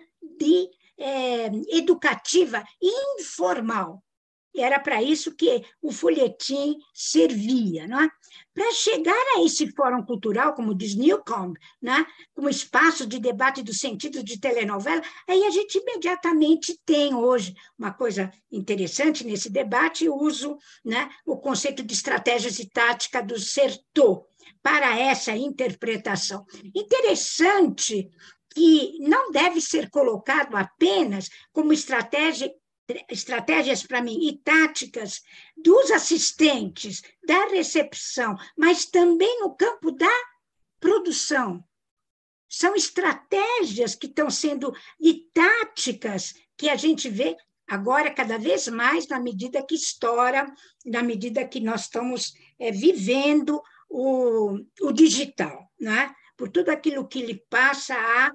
educativa informal. E era para isso que o folhetim servia. Não é? Para chegar a esse fórum cultural, como diz Newcomb, né, como espaço de debate dos sentidos de telenovela, aí a gente imediatamente tem hoje uma coisa interessante nesse debate, o uso, né, o conceito de estratégias e tática do Certeau para essa interpretação. Interessante que não deve ser colocado apenas como estratégias para mim, e táticas dos assistentes, da recepção, mas também no campo da produção. São estratégias que estão sendo, e táticas que a gente vê agora cada vez mais na medida que estoura, na medida que nós estamos vivendo o digital, né? Por tudo aquilo que ele passa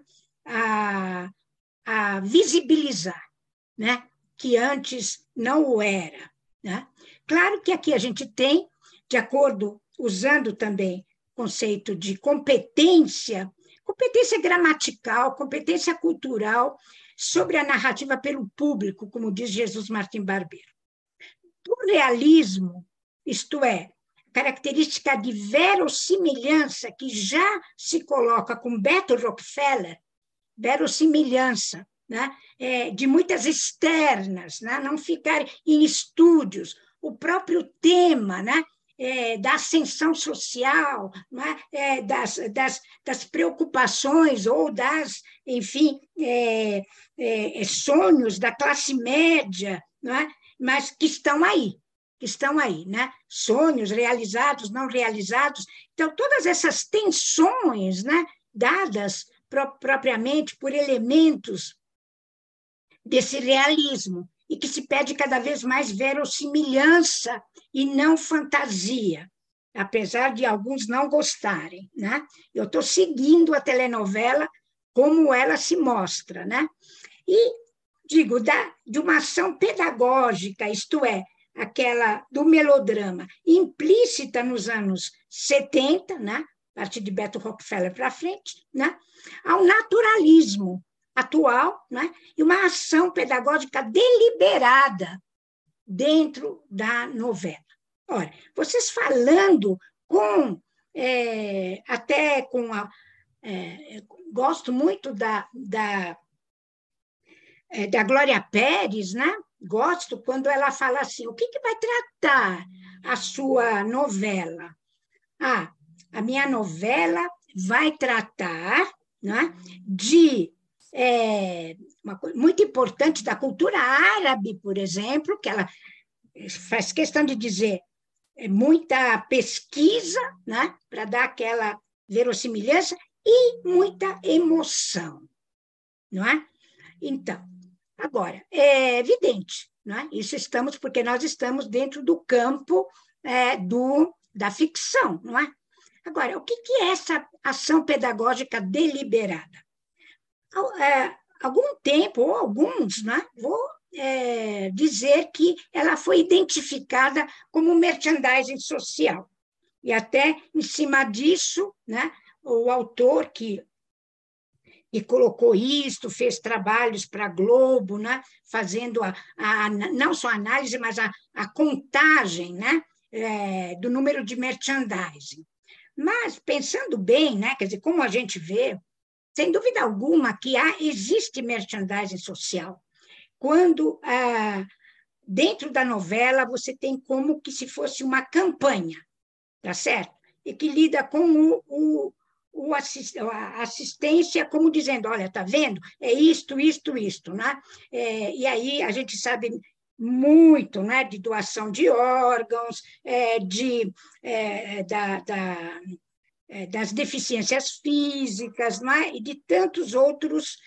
a visibilizar, né? Que antes não o era, né? Claro que aqui a gente tem, de acordo, usando também o conceito de competência gramatical, competência cultural, sobre a narrativa pelo público, como diz Jesus Martim Barbeiro. O realismo, isto é, característica de verossimilhança, que já se coloca com Beto Rockefeller, verossimilhança, né? De muitas externas, né? Não ficar em estúdios, o próprio tema, né? Da ascensão social, né? Das preocupações ou enfim, sonhos da classe média, né? Mas que estão aí, né? Sonhos realizados, não realizados. Então, todas essas tensões, né? Dadas propriamente por elementos desse realismo, e que se pede cada vez mais verossimilhança e não fantasia, apesar de alguns não gostarem, né? Eu estou seguindo a telenovela como ela se mostra, né? E, digo, de uma ação pedagógica, isto é, aquela do melodrama, implícita nos anos 70, né? A partir de Beto Rockefeller para frente, né? Ao naturalismo atual, né? E uma ação pedagógica deliberada dentro da novela. Ora, vocês falando até com gosto muito da Glória Pérez, né? Gosto quando ela fala assim, o que vai tratar a sua novela? A minha novela vai tratar, né, de uma coisa muito importante da cultura árabe, por exemplo, que ela faz questão de dizer muita pesquisa, né, para dar aquela verossimilhança e muita emoção, não é? Então, agora, é evidente, não é? Isso porque nós estamos dentro do campo da ficção, não é? Agora, o que é essa ação pedagógica deliberada? Algum tempo, ou alguns, né, vou dizer que ela foi identificada como merchandising social. E até em cima disso, né, o autor que colocou isto, fez trabalhos para a Globo, né, fazendo não só a análise, mas a contagem, né, do número de merchandising. Mas, pensando bem, né, quer dizer, como a gente vê, sem dúvida alguma que existe merchandising social. Quando, dentro da novela, você tem como que se fosse uma campanha, tá certo? E que lida com a assistência como dizendo, olha, tá vendo? É isto, né? E aí a gente sabe muito, né, de doação de órgãos, das deficiências físicas, né? E de tantos outros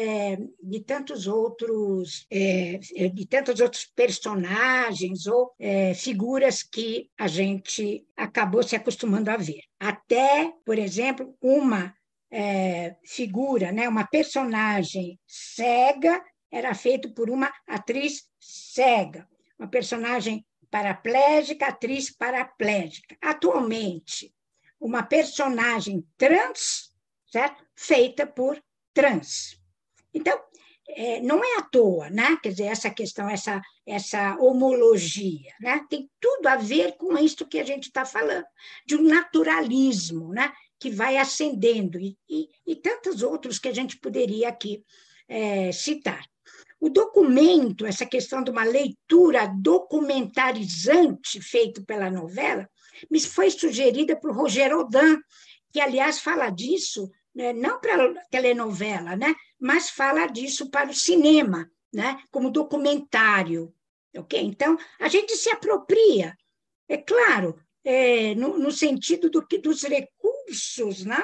personagens ou figuras que a gente acabou se acostumando a ver. Até, por exemplo, uma figura, né, uma personagem cega era feito por uma atriz cega, uma personagem paraplégica, atriz paraplégica. Atualmente, uma personagem trans, certo? Feita por trans. Então, não é à toa, né? Quer dizer, essa questão, essa homologia, né? Tem tudo a ver com isso que a gente está falando, de um naturalismo, né? Que vai ascendendo, e tantos outros que a gente poderia aqui citar. O documento, essa questão de uma leitura documentarizante feita pela novela, me foi sugerida por Roger Odan, que, aliás, fala disso, né, não para a telenovela, né, mas fala disso para o cinema, né, como documentário. Okay? Então, a gente se apropria, é claro, no sentido dos recursos, né,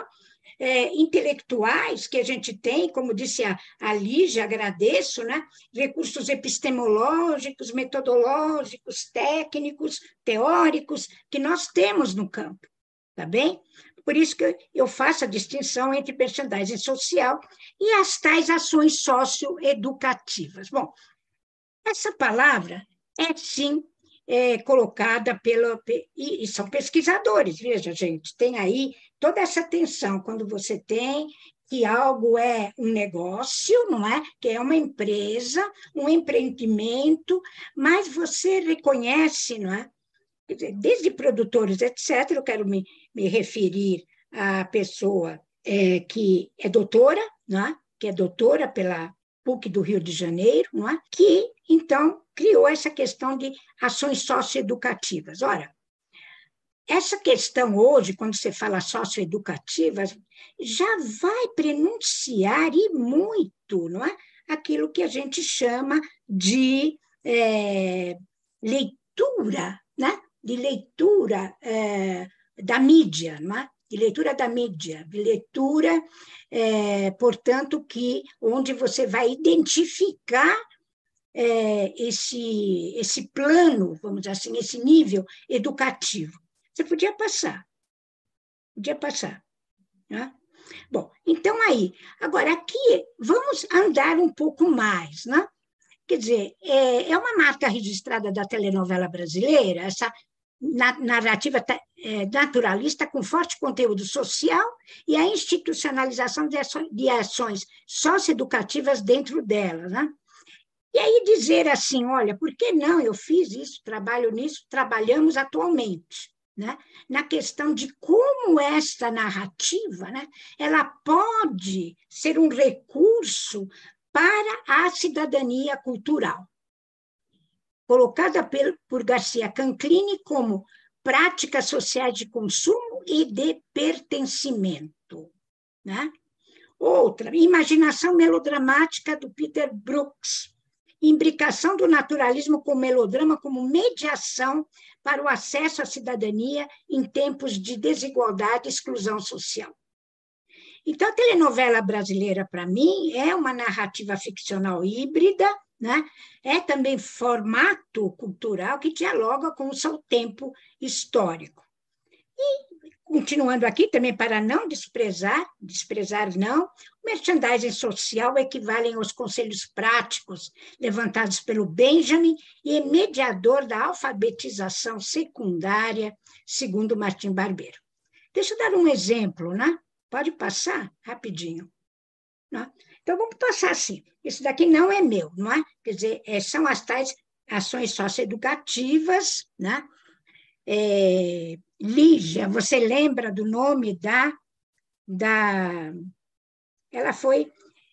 intelectuais que a gente tem, como disse a Lígia, agradeço, né? Recursos epistemológicos, metodológicos, técnicos, teóricos, que nós temos no campo, tá bem? Por isso que eu faço a distinção entre merchandising social e as tais ações socioeducativas. Bom, essa palavra é, sim, colocada e são pesquisadores, veja, gente, tem aí toda essa tensão quando você tem que algo é um negócio, não é? Que é uma empresa, um empreendimento, mas você reconhece, não é? Quer dizer, desde produtores, etc., eu quero me referir à pessoa que é doutora, não é? Que é doutora pela PUC do Rio de Janeiro, não é? Que, então, criou essa questão de ações socioeducativas. Ora, essa questão hoje, quando você fala socioeducativas, já vai prenunciar e muito, não é? Aquilo que a gente chama de leitura, né? De leitura da mídia, não é? De leitura da mídia, de leitura, portanto, onde você vai identificar esse plano, vamos dizer assim, esse nível educativo. Você podia passar. Né? Bom, então aí, agora aqui vamos andar um pouco mais, né? Quer dizer, é uma marca registrada da telenovela brasileira, essa narrativa naturalista com forte conteúdo social e a institucionalização de ações socioeducativas dentro dela, né? E aí dizer assim, olha, por que não eu fiz isso, trabalho nisso, trabalhamos atualmente, né? Na questão de como esta narrativa, né, ela pode ser um recurso para a cidadania cultural, colocada por Garcia Canclini como práticas sociais de consumo e de pertencimento, né? Outra, imaginação melodramática do Peter Brooks, imbricação do naturalismo com o melodrama como mediação para o acesso à cidadania em tempos de desigualdade e exclusão social. Então, a telenovela brasileira, para mim, é uma narrativa ficcional híbrida, né? É também formato cultural que dialoga com o seu tempo histórico. E, continuando aqui, também para não desprezar não, o merchandising social equivale aos conselhos práticos levantados pelo Benjamin e mediador da alfabetização secundária, segundo Martim Barbeiro. Deixa eu dar um exemplo, né? Pode passar rapidinho. Né? Então, vamos passar assim. Esse daqui não é meu, não é? Quer dizer, são as tais ações socioeducativas, né? Lígia, você lembra do nome ela foi...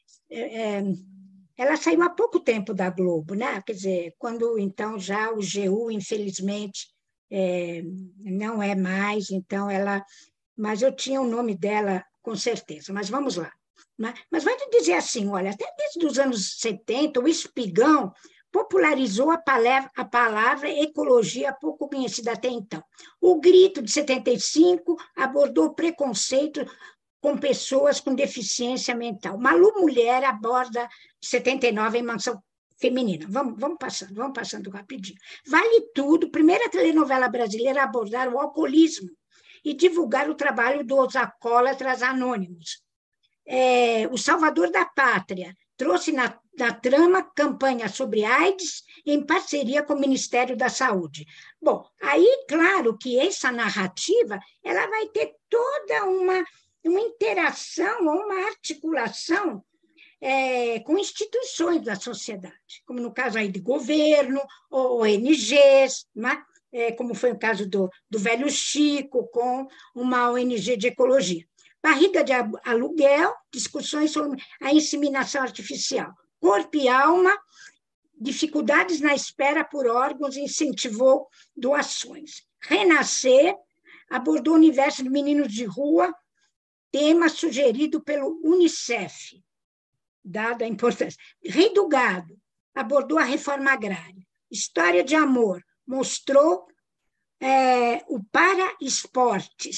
ela saiu há pouco tempo da Globo, né? Quer dizer, quando, então, já o GU, infelizmente, não é mais, então ela... Mas eu tinha o nome dela, com certeza. Mas vamos lá. Mas vai dizer assim, olha, até desde os anos 70, o Espigão popularizou a palavra ecologia, pouco conhecida até então. O Grito, de 75, abordou o preconceito com pessoas com deficiência mental. Malu Mulher aborda, de 79, a emancipação feminina. Vamos passando rapidinho. Vale Tudo, primeira telenovela brasileira a abordar o alcoolismo e divulgar o trabalho dos alcoólatras anônimos. O Salvador da Pátria trouxe na trama campanha sobre AIDS em parceria com o Ministério da Saúde. Bom, aí, claro que essa narrativa ela vai ter toda uma interação, uma articulação com instituições da sociedade, como no caso aí de governo, ONGs, né? Como foi o caso do Velho Chico, com uma ONG de ecologia. Barriga de aluguel, discussões sobre a inseminação artificial. Corpo e alma, dificuldades na espera por órgãos, incentivou doações. Renascer, abordou o universo de meninos de rua, tema sugerido pelo Unicef, dada a importância. Rei do Gado, abordou a reforma agrária. História de amor, mostrou o para-esportes,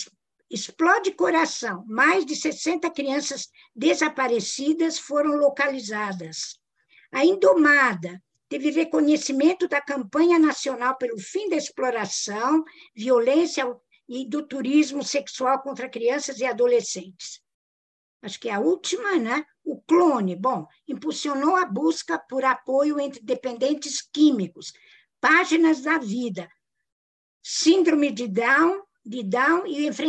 explode coração. Mais de 60 crianças desaparecidas foram localizadas. A Indomada teve reconhecimento da campanha nacional pelo fim da exploração, violência e do turismo sexual contra crianças e adolescentes. Acho que é a última, né? O Clone, bom, impulsionou a busca por apoio entre dependentes químicos, Páginas da Vida, Síndrome de Down e o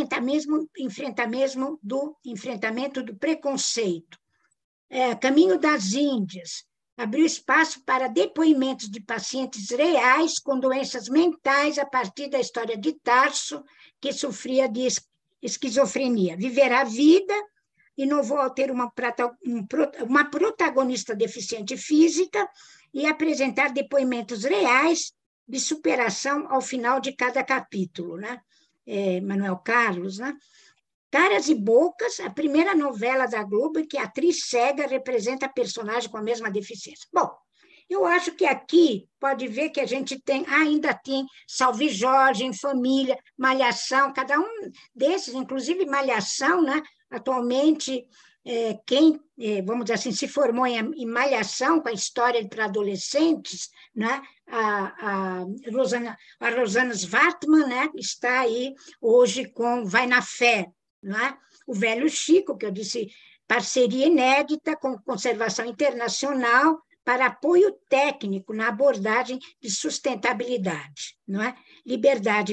enfrentamento do preconceito. Caminho das Índias, abriu espaço para depoimentos de pacientes reais com doenças mentais a partir da história de Tarso, que sofria de esquizofrenia. Viver a Vida inovou ao ter uma protagonista deficiente física e apresentar depoimentos reais de superação ao final de cada capítulo, né? Manuel Carlos, né? Caras e Bocas, a primeira novela da Globo em que a atriz cega representa a personagem com a mesma deficiência. Bom, eu acho que aqui pode ver que a gente ainda tem Salve Jorge, Em Família, Malhação, cada um desses, inclusive Malhação, né? Atualmente, quem, vamos dizer assim, se formou em Malhação, com a história para adolescentes, né? A Rosana Svartman, né? Está aí hoje com Vai na Fé, né? O Velho Chico, que eu disse, parceria inédita com Conservação Internacional para apoio técnico na abordagem de sustentabilidade, não é? Liberdade,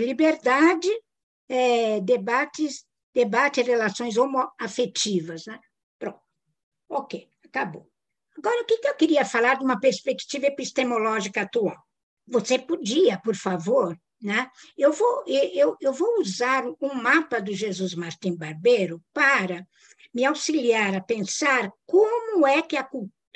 debate e relações homoafetivas, né? Pronto. Ok, acabou. Agora, o que eu queria falar de uma perspectiva epistemológica atual? Você podia, por favor, né? Eu vou usar um mapa do Jesus Martim Barbeiro para me auxiliar a pensar como é que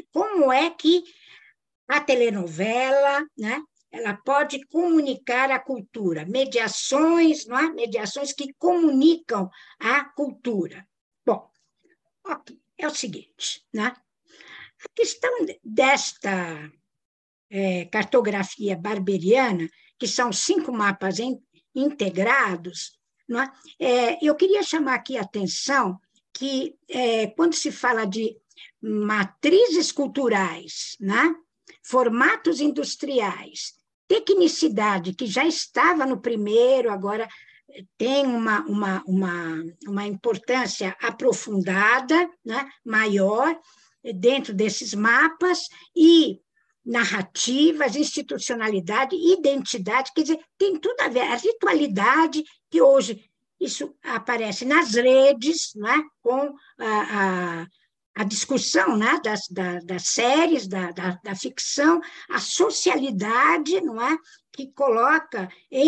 a telenovela, né? Ela pode comunicar a cultura, mediações, não é? Mediações que comunicam a cultura. Bom, ok, é o seguinte, né? A questão desta cartografia barberiana, que são 5 mapas integrados, não é? Eu queria chamar aqui a atenção que, quando se fala de matrizes culturais, né? Formatos industriais, tecnicidade, que já estava no primeiro, agora tem uma importância aprofundada, né? Maior, dentro desses mapas, e narrativas, institucionalidade, identidade, quer dizer, tem tudo a ver, a ritualidade, que hoje isso aparece nas redes, né? Com a discussão, né, das séries, da ficção, a socialidade, não é? Que coloca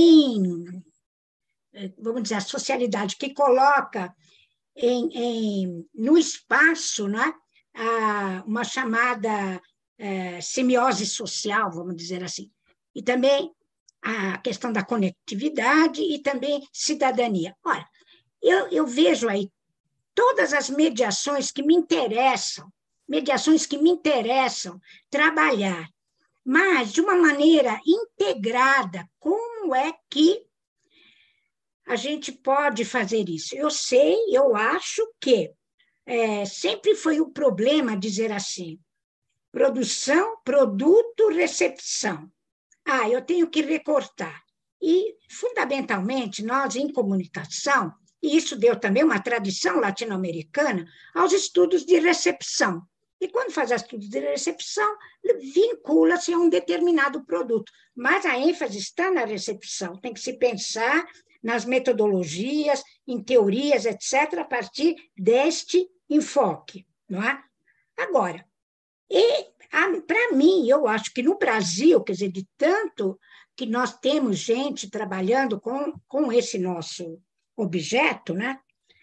vamos dizer, a socialidade que coloca no espaço, né, uma chamada semiose social, vamos dizer assim. E também a questão da conectividade e também cidadania. Olha, eu vejo aí todas as mediações que me interessam trabalhar, mas de uma maneira integrada. Como é que a gente pode fazer isso? Eu acho que sempre foi o problema dizer assim, produção, produto, recepção. Eu tenho que recortar. E, fundamentalmente, nós, em comunicação, e isso deu também uma tradição latino-americana, aos estudos de recepção. E quando faz estudos de recepção, vincula-se a um determinado produto. Mas a ênfase está na recepção. Tem que se pensar nas metodologias, em teorias, etc., a partir deste enfoque. Não é? Agora, para mim, eu acho que no Brasil, quer dizer, de tanto que nós temos gente trabalhando com esse nosso objeto, né?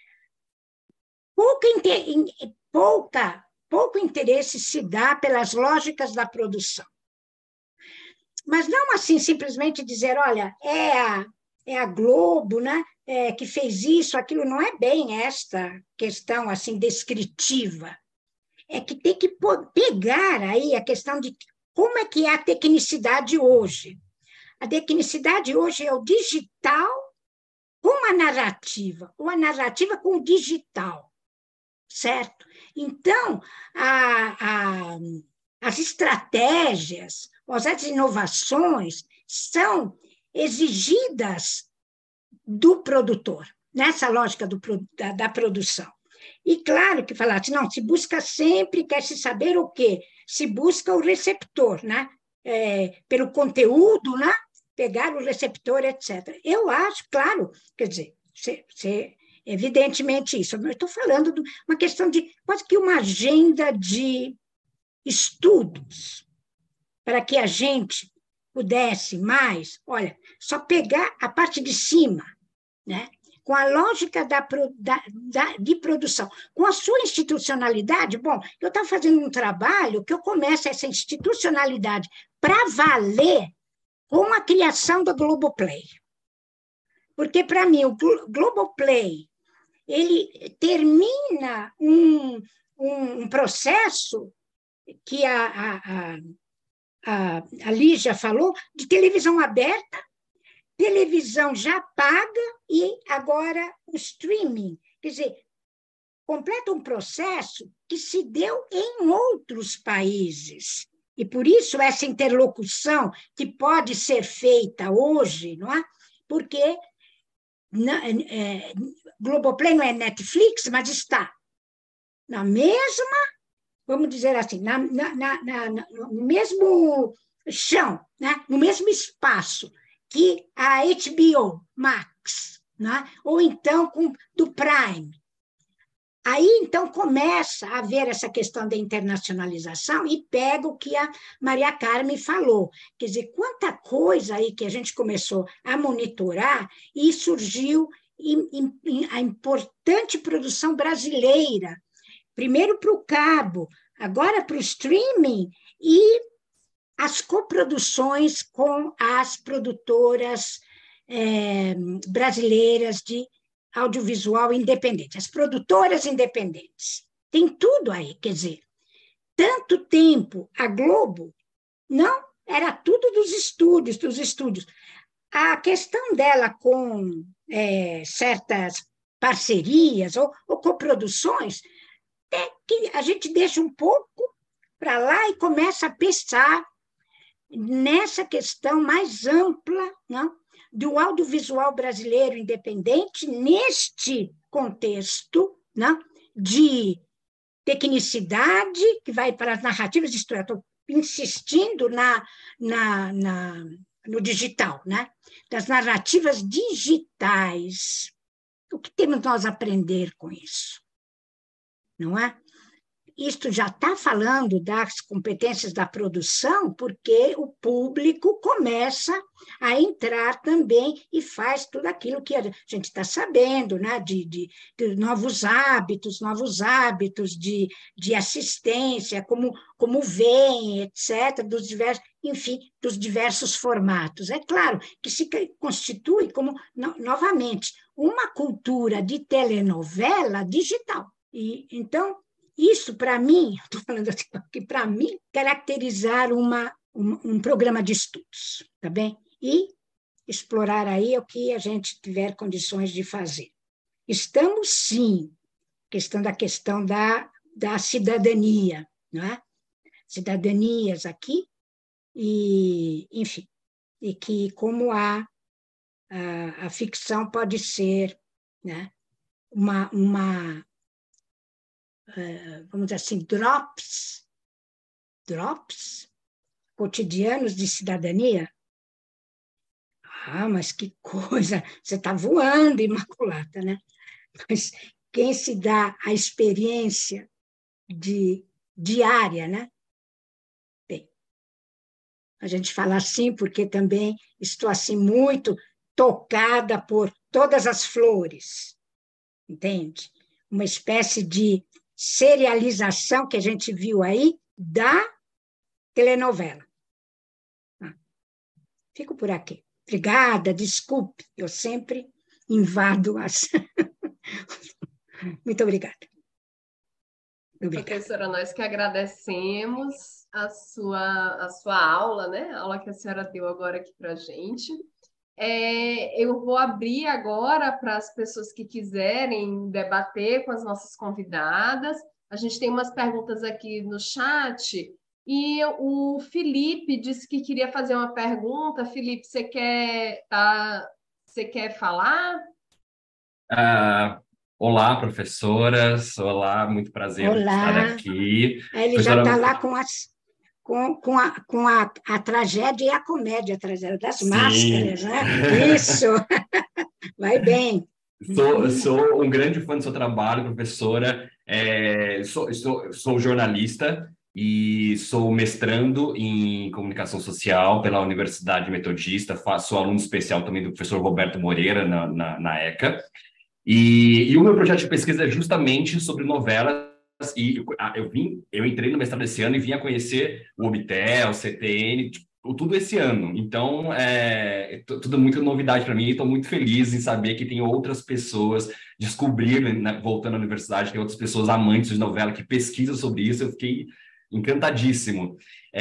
Pouco interesse se dá pelas lógicas da produção. Mas não assim simplesmente dizer, olha, é a Globo, né? Que fez isso, aquilo, não é bem esta questão assim descritiva. É que tem que pegar aí a questão de como é que é a tecnicidade hoje. A tecnicidade hoje é o digital com a narrativa, ou a narrativa com o digital, certo? Então, as estratégias, as inovações são exigidas do produtor, nessa lógica da produção. E claro que falar assim, não, se busca sempre, quer se saber o quê? Se busca o receptor, né? Pelo conteúdo, né? Pegar o receptor, etc. Eu acho, claro, quer dizer, evidentemente isso, eu estou falando de uma questão de quase que uma agenda de estudos, para que a gente pudesse mais, olha, só pegar a parte de cima, né? Com a lógica de produção, com a sua institucionalidade. Bom, eu estava fazendo um trabalho que eu começo essa institucionalidade para valer com a criação do Globoplay. Porque, para mim, o Globoplay ele termina um processo que a Lígia falou, de televisão aberta, televisão já paga e agora o streaming. Quer dizer, completa um processo que se deu em outros países. E, por isso, essa interlocução que pode ser feita hoje, não é? Porque Globoplay não é Netflix, mas está na mesma, vamos dizer assim, no mesmo chão, né? No mesmo espaço que a HBO Max, né? Ou então do Prime. Aí, então, começa a haver essa questão da internacionalização e pega o que a Maria Carmen falou. Quer dizer, quanta coisa aí que a gente começou a monitorar e surgiu a importante produção brasileira, primeiro para o cabo, agora para o streaming e as coproduções com as produtoras brasileiras de audiovisual independente, as produtoras independentes. Tem tudo aí, quer dizer, tanto tempo a Globo, não, era tudo dos estúdios. A questão dela com certas parcerias ou coproduções é que a gente deixa um pouco para lá e começa a pensar nessa questão mais ampla, não? Do audiovisual brasileiro independente, neste contexto, né, de tecnicidade, que vai para as narrativas, isto é, estou insistindo no digital, né, das narrativas digitais. O que temos nós a aprender com isso? Não é? Isto já está falando das competências da produção, porque o público começa a entrar também e faz tudo aquilo que a gente está sabendo, né? de novos hábitos de assistência, como vem, etc., dos diversos formatos. É claro que se constitui como, novamente, uma cultura de telenovela digital. E, então, isso, para mim, estou falando aqui, para mim, caracterizar um programa de estudos, tá bem? E explorar aí o que a gente tiver condições de fazer. Estamos, sim, da questão da cidadania, não é? Cidadanias aqui, e, enfim, e que como a ficção pode ser, né, vamos dizer assim, drops cotidianos de cidadania. Mas que coisa! Você está voando, Imaculada, né? Mas quem se dá a experiência diária, né? Bem, a gente fala assim porque também estou assim muito tocada por todas as flores, entende? Uma espécie de serialização que a gente viu aí da telenovela. Fico por aqui. Obrigada, desculpe, eu sempre invado as... Muito obrigada. Professora, nós que agradecemos a sua aula, né? A aula que a senhora deu agora aqui para a gente. Eu vou abrir agora para as pessoas que quiserem debater com as nossas convidadas. A gente tem umas perguntas aqui no chat e o Felipe disse que queria fazer uma pergunta. Felipe, você quer falar? Olá, professoras. Olá, muito prazer de estar Olá. aqui. Ele já está lá com a tragédia e a comédia atrás dela, das Sim. máscaras, né? Isso! Vai bem. Sou um grande fã do seu trabalho, professora. Sou jornalista e sou mestrando em comunicação social pela Universidade Metodista. Sou aluno especial também do professor Roberto Moreira na ECA. E o meu projeto de pesquisa é justamente sobre novelas. E eu entrei no mestrado esse ano e vim a conhecer o Obtel, o CTN, tudo esse ano. Então, tudo muito novidade para mim e estou muito feliz em saber que tem outras pessoas, descobrir, né, voltando à universidade, tem outras pessoas amantes de novela que pesquisam sobre isso. Eu fiquei encantadíssimo.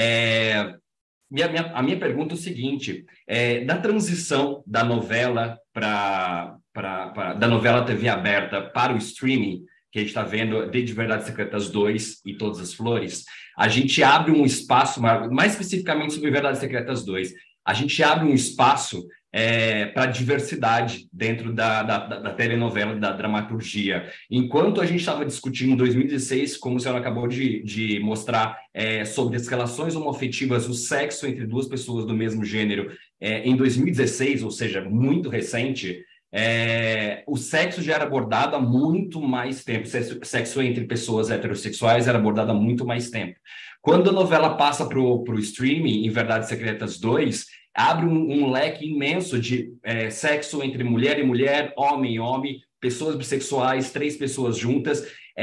A minha pergunta é o seguinte: da transição da novela da novela TV aberta para o streaming, que a gente está vendo desde Verdades Secretas 2 e Todas as Flores, a gente abre um espaço, mais especificamente sobre Verdades Secretas 2, a gente abre um espaço para diversidade dentro da telenovela, da dramaturgia. Enquanto a gente estava discutindo em 2016, como a senhora acabou de mostrar, sobre as relações homoafetivas, o sexo entre duas pessoas do mesmo gênero, em 2016, ou seja, muito recente, o sexo já era abordado há muito mais tempo. Sexo entre pessoas heterossexuais era abordado há muito mais tempo. Quando a novela passa para o streaming, em Verdades Secretas 2, abre um leque imenso de sexo entre mulher e mulher, homem e homem, pessoas bissexuais, 3 pessoas juntas.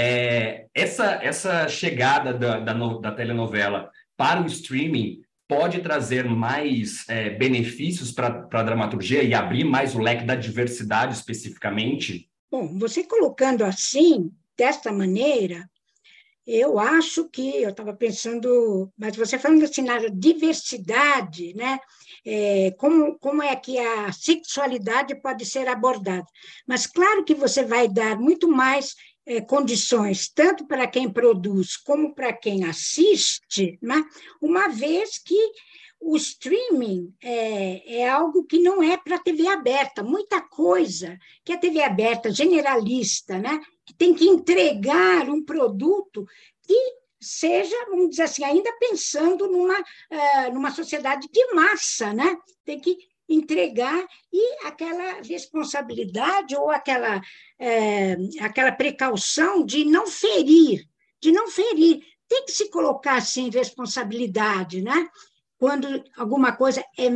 Essa chegada da telenovela para o streaming pode trazer mais benefícios para a dramaturgia e abrir mais o leque da diversidade especificamente? Bom, você colocando assim, desta maneira, eu acho que, eu estava pensando, mas você falando assim, na diversidade, né? Como é que a sexualidade pode ser abordada? Mas claro que você vai dar muito mais condições, tanto para quem produz como para quem assiste, né? Uma vez que o streaming é algo que não é para a TV aberta, muita coisa que a TV aberta generalista, né? Que tem que entregar um produto que seja, vamos dizer assim, ainda pensando numa sociedade de massa, né? Tem que entregar e aquela responsabilidade ou aquela precaução de não ferir. Tem que se colocar, assim, responsabilidade, né? Quando alguma coisa é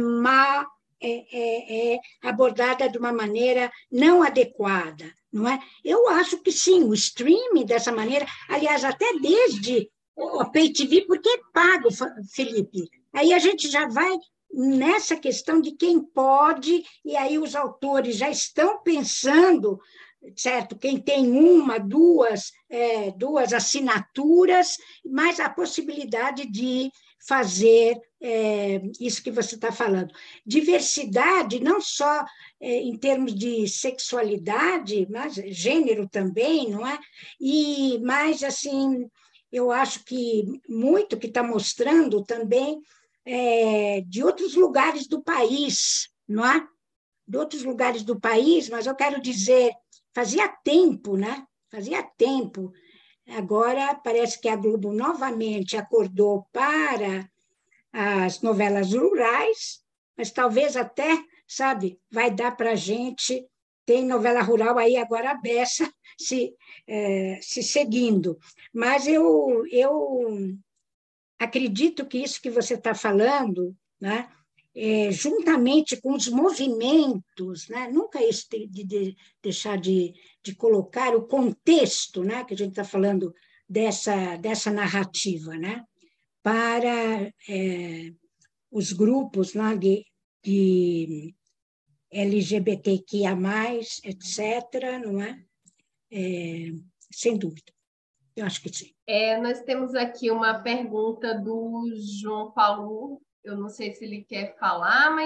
abordada de uma maneira não adequada, não é? Eu acho que sim, o streaming dessa maneira, aliás, até desde o Pay TV, porque é pago, Felipe. Aí a gente já vai nessa questão de quem pode, e aí os autores já estão pensando, certo? Quem tem duas assinaturas, mas a possibilidade de fazer isso que você está falando. Diversidade, não só em termos de sexualidade, mas gênero também, não é? Mas, assim, eu acho que muito que está mostrando também de outros lugares do país, não é? De outros lugares do país, mas eu quero dizer, fazia tempo, né? Fazia tempo. Agora parece que a Globo novamente acordou para as novelas rurais, mas talvez até, sabe, vai dar para a gente, tem novela rural aí agora a beça se seguindo. Mas eu acredito que isso que você está falando, né, juntamente com os movimentos, né, nunca isso de deixar de colocar o contexto, né, que a gente está falando dessa narrativa, né, para os grupos, né, de LGBTQIA+, etc., não é? Sem dúvida, eu acho que sim. Nós temos aqui uma pergunta do João Paulo, eu não sei se ele quer falar, mas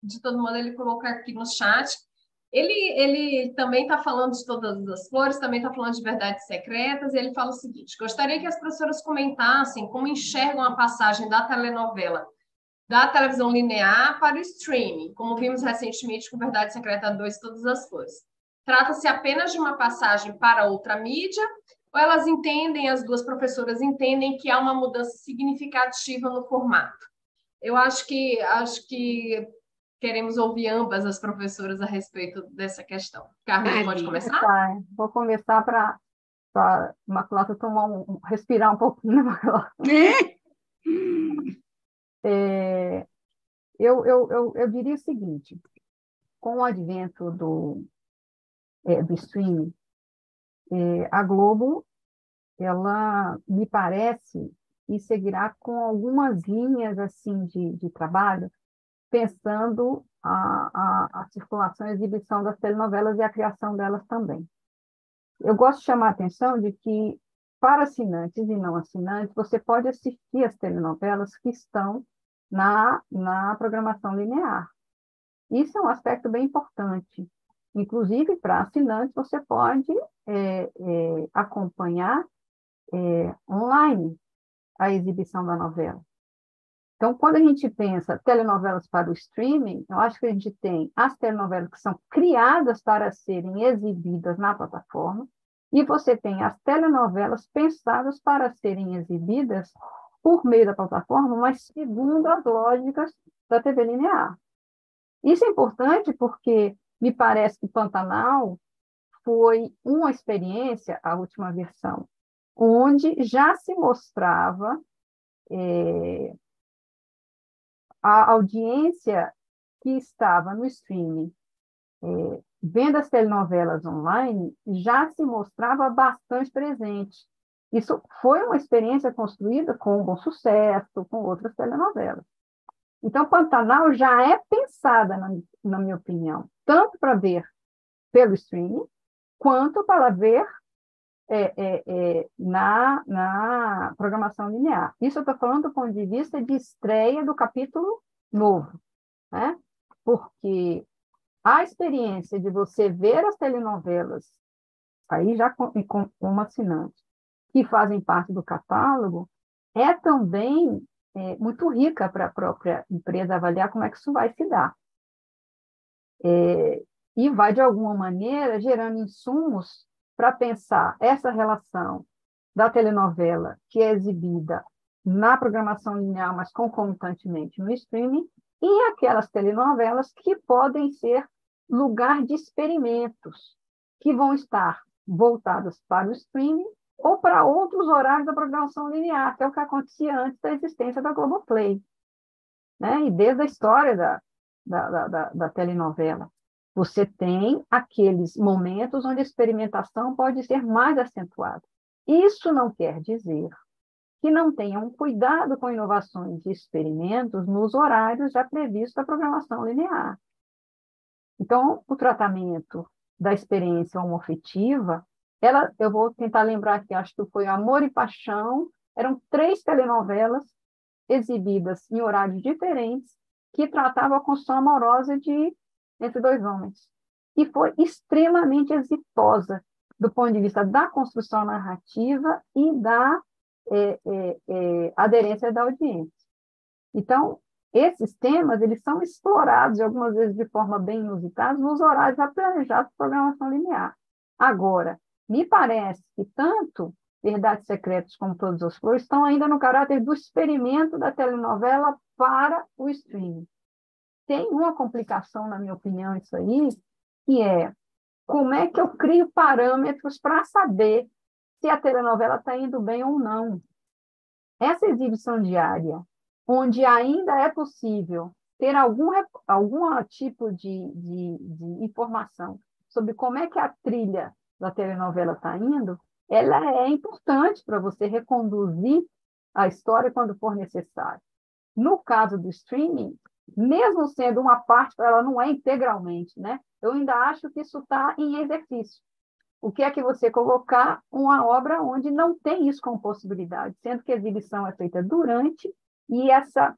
de todo modo, ele colocou aqui no chat. Ele também está falando de Todas as Flores, também está falando de Verdades Secretas, e ele fala o seguinte: gostaria que as professoras comentassem como enxergam a passagem da telenovela da televisão linear para o streaming, como vimos recentemente com Verdade Secreta 2 e Todas as Flores. Trata-se apenas de uma passagem para outra mídia, ou elas entendem, as duas professoras entendem que há uma mudança significativa no formato? Eu acho que queremos ouvir ambas as professoras a respeito dessa questão. Carmen, pode começar? Vou começar para a Imaculata respirar um pouquinho, né, Imaculata? Eu diria o seguinte: com o advento do streaming, a Globo, ela me parece que seguirá com algumas linhas assim de trabalho, pensando a circulação e exibição das telenovelas e a criação delas também. Eu gosto de chamar a atenção de que, para assinantes e não assinantes, você pode assistir as telenovelas que estão na programação linear. Isso é um aspecto bem importante. Inclusive, para assinantes, você pode acompanhar online a exibição da novela. Então, quando a gente pensa telenovelas para o streaming, eu acho que a gente tem as telenovelas que são criadas para serem exibidas na plataforma, e você tem as telenovelas pensadas para serem exibidas por meio da plataforma, mas segundo as lógicas da TV linear. Isso é importante porque me parece que Pantanal foi uma experiência, a última versão, onde já se mostrava a audiência que estava no streaming, vendo as telenovelas online, já se mostrava bastante presente. Isso foi uma experiência construída com um bom sucesso, com outras telenovelas. Então, Pantanal já é pensada, na minha opinião, tanto para ver pelo streaming, quanto para ver na programação linear. Isso eu estou falando do ponto de vista de estreia do capítulo novo, né? Porque a experiência de você ver as telenovelas, aí já como assinante, que fazem parte do catálogo, é também muito rica para a própria empresa avaliar como é que isso vai se dar. E vai, de alguma maneira, gerando insumos para pensar essa relação da telenovela que é exibida na programação linear, mas concomitantemente no streaming, e aquelas telenovelas que podem ser lugar de experimentos, que vão estar voltadas para o streaming ou para outros horários da programação linear, que é o que acontecia antes da existência da Globoplay, né? E desde a história da telenovela. Você tem aqueles momentos onde a experimentação pode ser mais acentuada. Isso não quer dizer que não tenham cuidado com inovações e experimentos nos horários já previstos da programação linear. Então, o tratamento da experiência homoafetiva, eu vou tentar lembrar aqui, acho que foi Amor e Paixão, eram 3 telenovelas exibidas em horários diferentes que tratavam a construção amorosa entre 2 homens. E foi extremamente exitosa do ponto de vista da construção narrativa e da aderência da audiência. Então, esses temas eles são explorados, algumas vezes de forma bem inusitada, nos horários já planejados de programação linear. Agora, me parece que tanto Verdades Secretas como Todas as Flores estão ainda no caráter do experimento da telenovela para o streaming. Tem uma complicação, na minha opinião, isso aí, que é como é que eu crio parâmetros para saber se a telenovela está indo bem ou não. Essa exibição diária, onde ainda é possível ter algum tipo de informação sobre como é que a trilha da telenovela está indo, ela é importante para você reconduzir a história quando for necessário. No caso do streaming, mesmo sendo uma parte, ela não é integralmente, né? Eu ainda acho que isso está em exercício. O que é que você colocar uma obra onde não tem isso como possibilidade, sendo que a exibição é feita durante e essa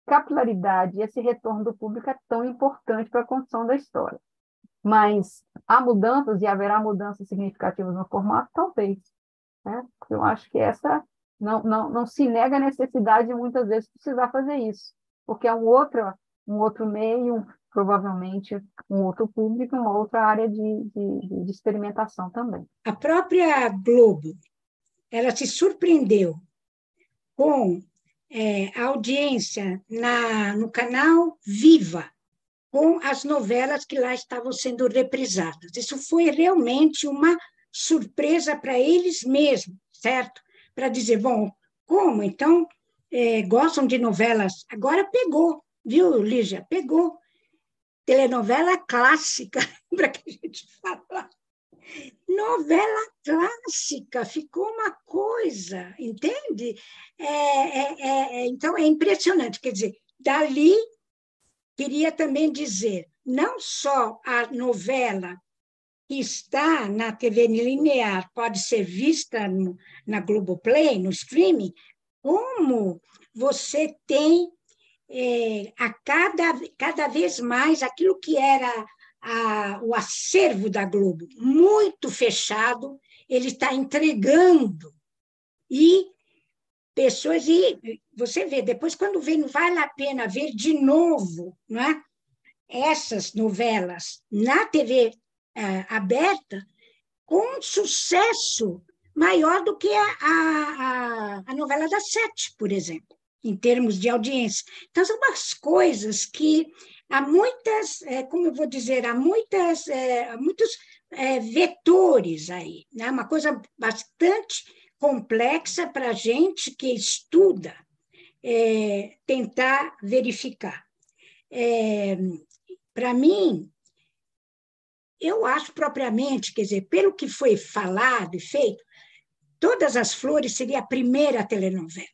capilaridade e esse retorno do público é tão importante para a construção da história. Mas há mudanças e haverá mudanças significativas no formato? Talvez. Né? Eu acho que essa não se nega a necessidade de muitas vezes precisar fazer isso, porque é um outro meio, provavelmente um outro público, uma outra área de experimentação também. A própria Globo, ela se surpreendeu com a audiência no canal Viva, com as novelas que lá estavam sendo reprisadas. Isso foi realmente uma surpresa para eles mesmos, certo? Para dizer, bom, como? Então, gostam de novelas? Agora pegou, viu, Lígia? Pegou. Telenovela clássica, para que a gente fala. Novela clássica, ficou uma coisa, entende? Então, é impressionante. Quer dizer, dali, queria também dizer, não só a novela que está na TV linear pode ser vista na Globoplay, no streaming, como você tem cada vez mais aquilo que era o acervo da Globo, muito fechado, ele está entregando. E pessoas, e você vê, depois, quando vê, não vale a pena ver de novo, não é? Essas novelas na TV aberta, com sucesso maior do que a novela das 7, por exemplo, em termos de audiência. Então, são umas coisas que há muitas, como eu vou dizer, há muitos vetores aí, né? Uma coisa bastante complexa para a gente que estuda tentar verificar. Para mim, eu acho propriamente, quer dizer, pelo que foi falado e feito, Todas as Flores seria a primeira telenovela.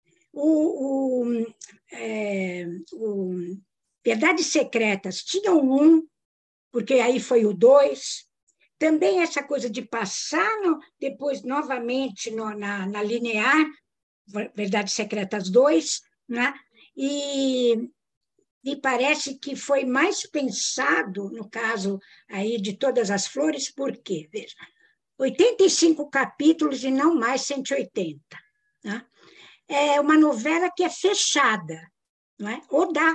Verdades Secretas tinha o 1, porque aí foi o 2. Também essa coisa de passar depois novamente na linear, Verdades Secretas 2, né? E me parece que foi mais pensado, no caso aí de Todas as Flores, por quê? Veja, 85 capítulos e não mais 180. Né? É uma novela que é fechada, não é?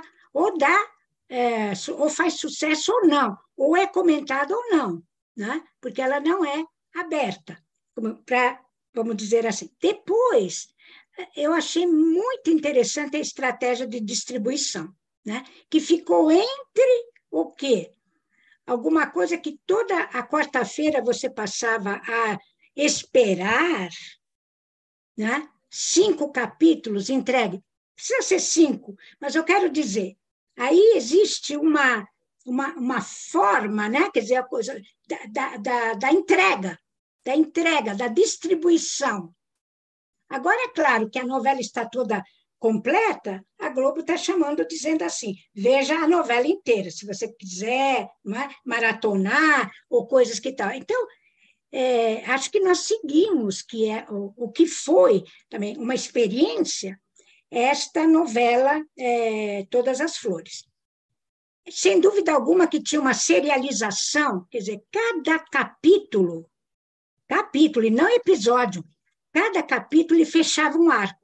Ou faz sucesso ou não, ou é comentada ou não, né? Porque ela não é aberta, vamos dizer assim. Depois, eu achei muito interessante a estratégia de distribuição, né? Que ficou entre o quê? Alguma coisa que toda a quarta-feira você passava a esperar, né? 5 capítulos entregue. Precisa ser 5, mas eu quero dizer, aí existe uma forma, né? Quer dizer, a coisa da entrega, da distribuição. Agora, é claro que a novela está toda completa, a Globo está chamando, dizendo assim, veja a novela inteira, se você quiser, não é? Maratonar ou coisas que tal. Então, acho que nós seguimos, que é o que foi também uma experiência, esta novela Todas as Flores. Sem dúvida alguma que tinha uma serialização, quer dizer, cada capítulo, e não episódio, cada capítulo fechava um arco,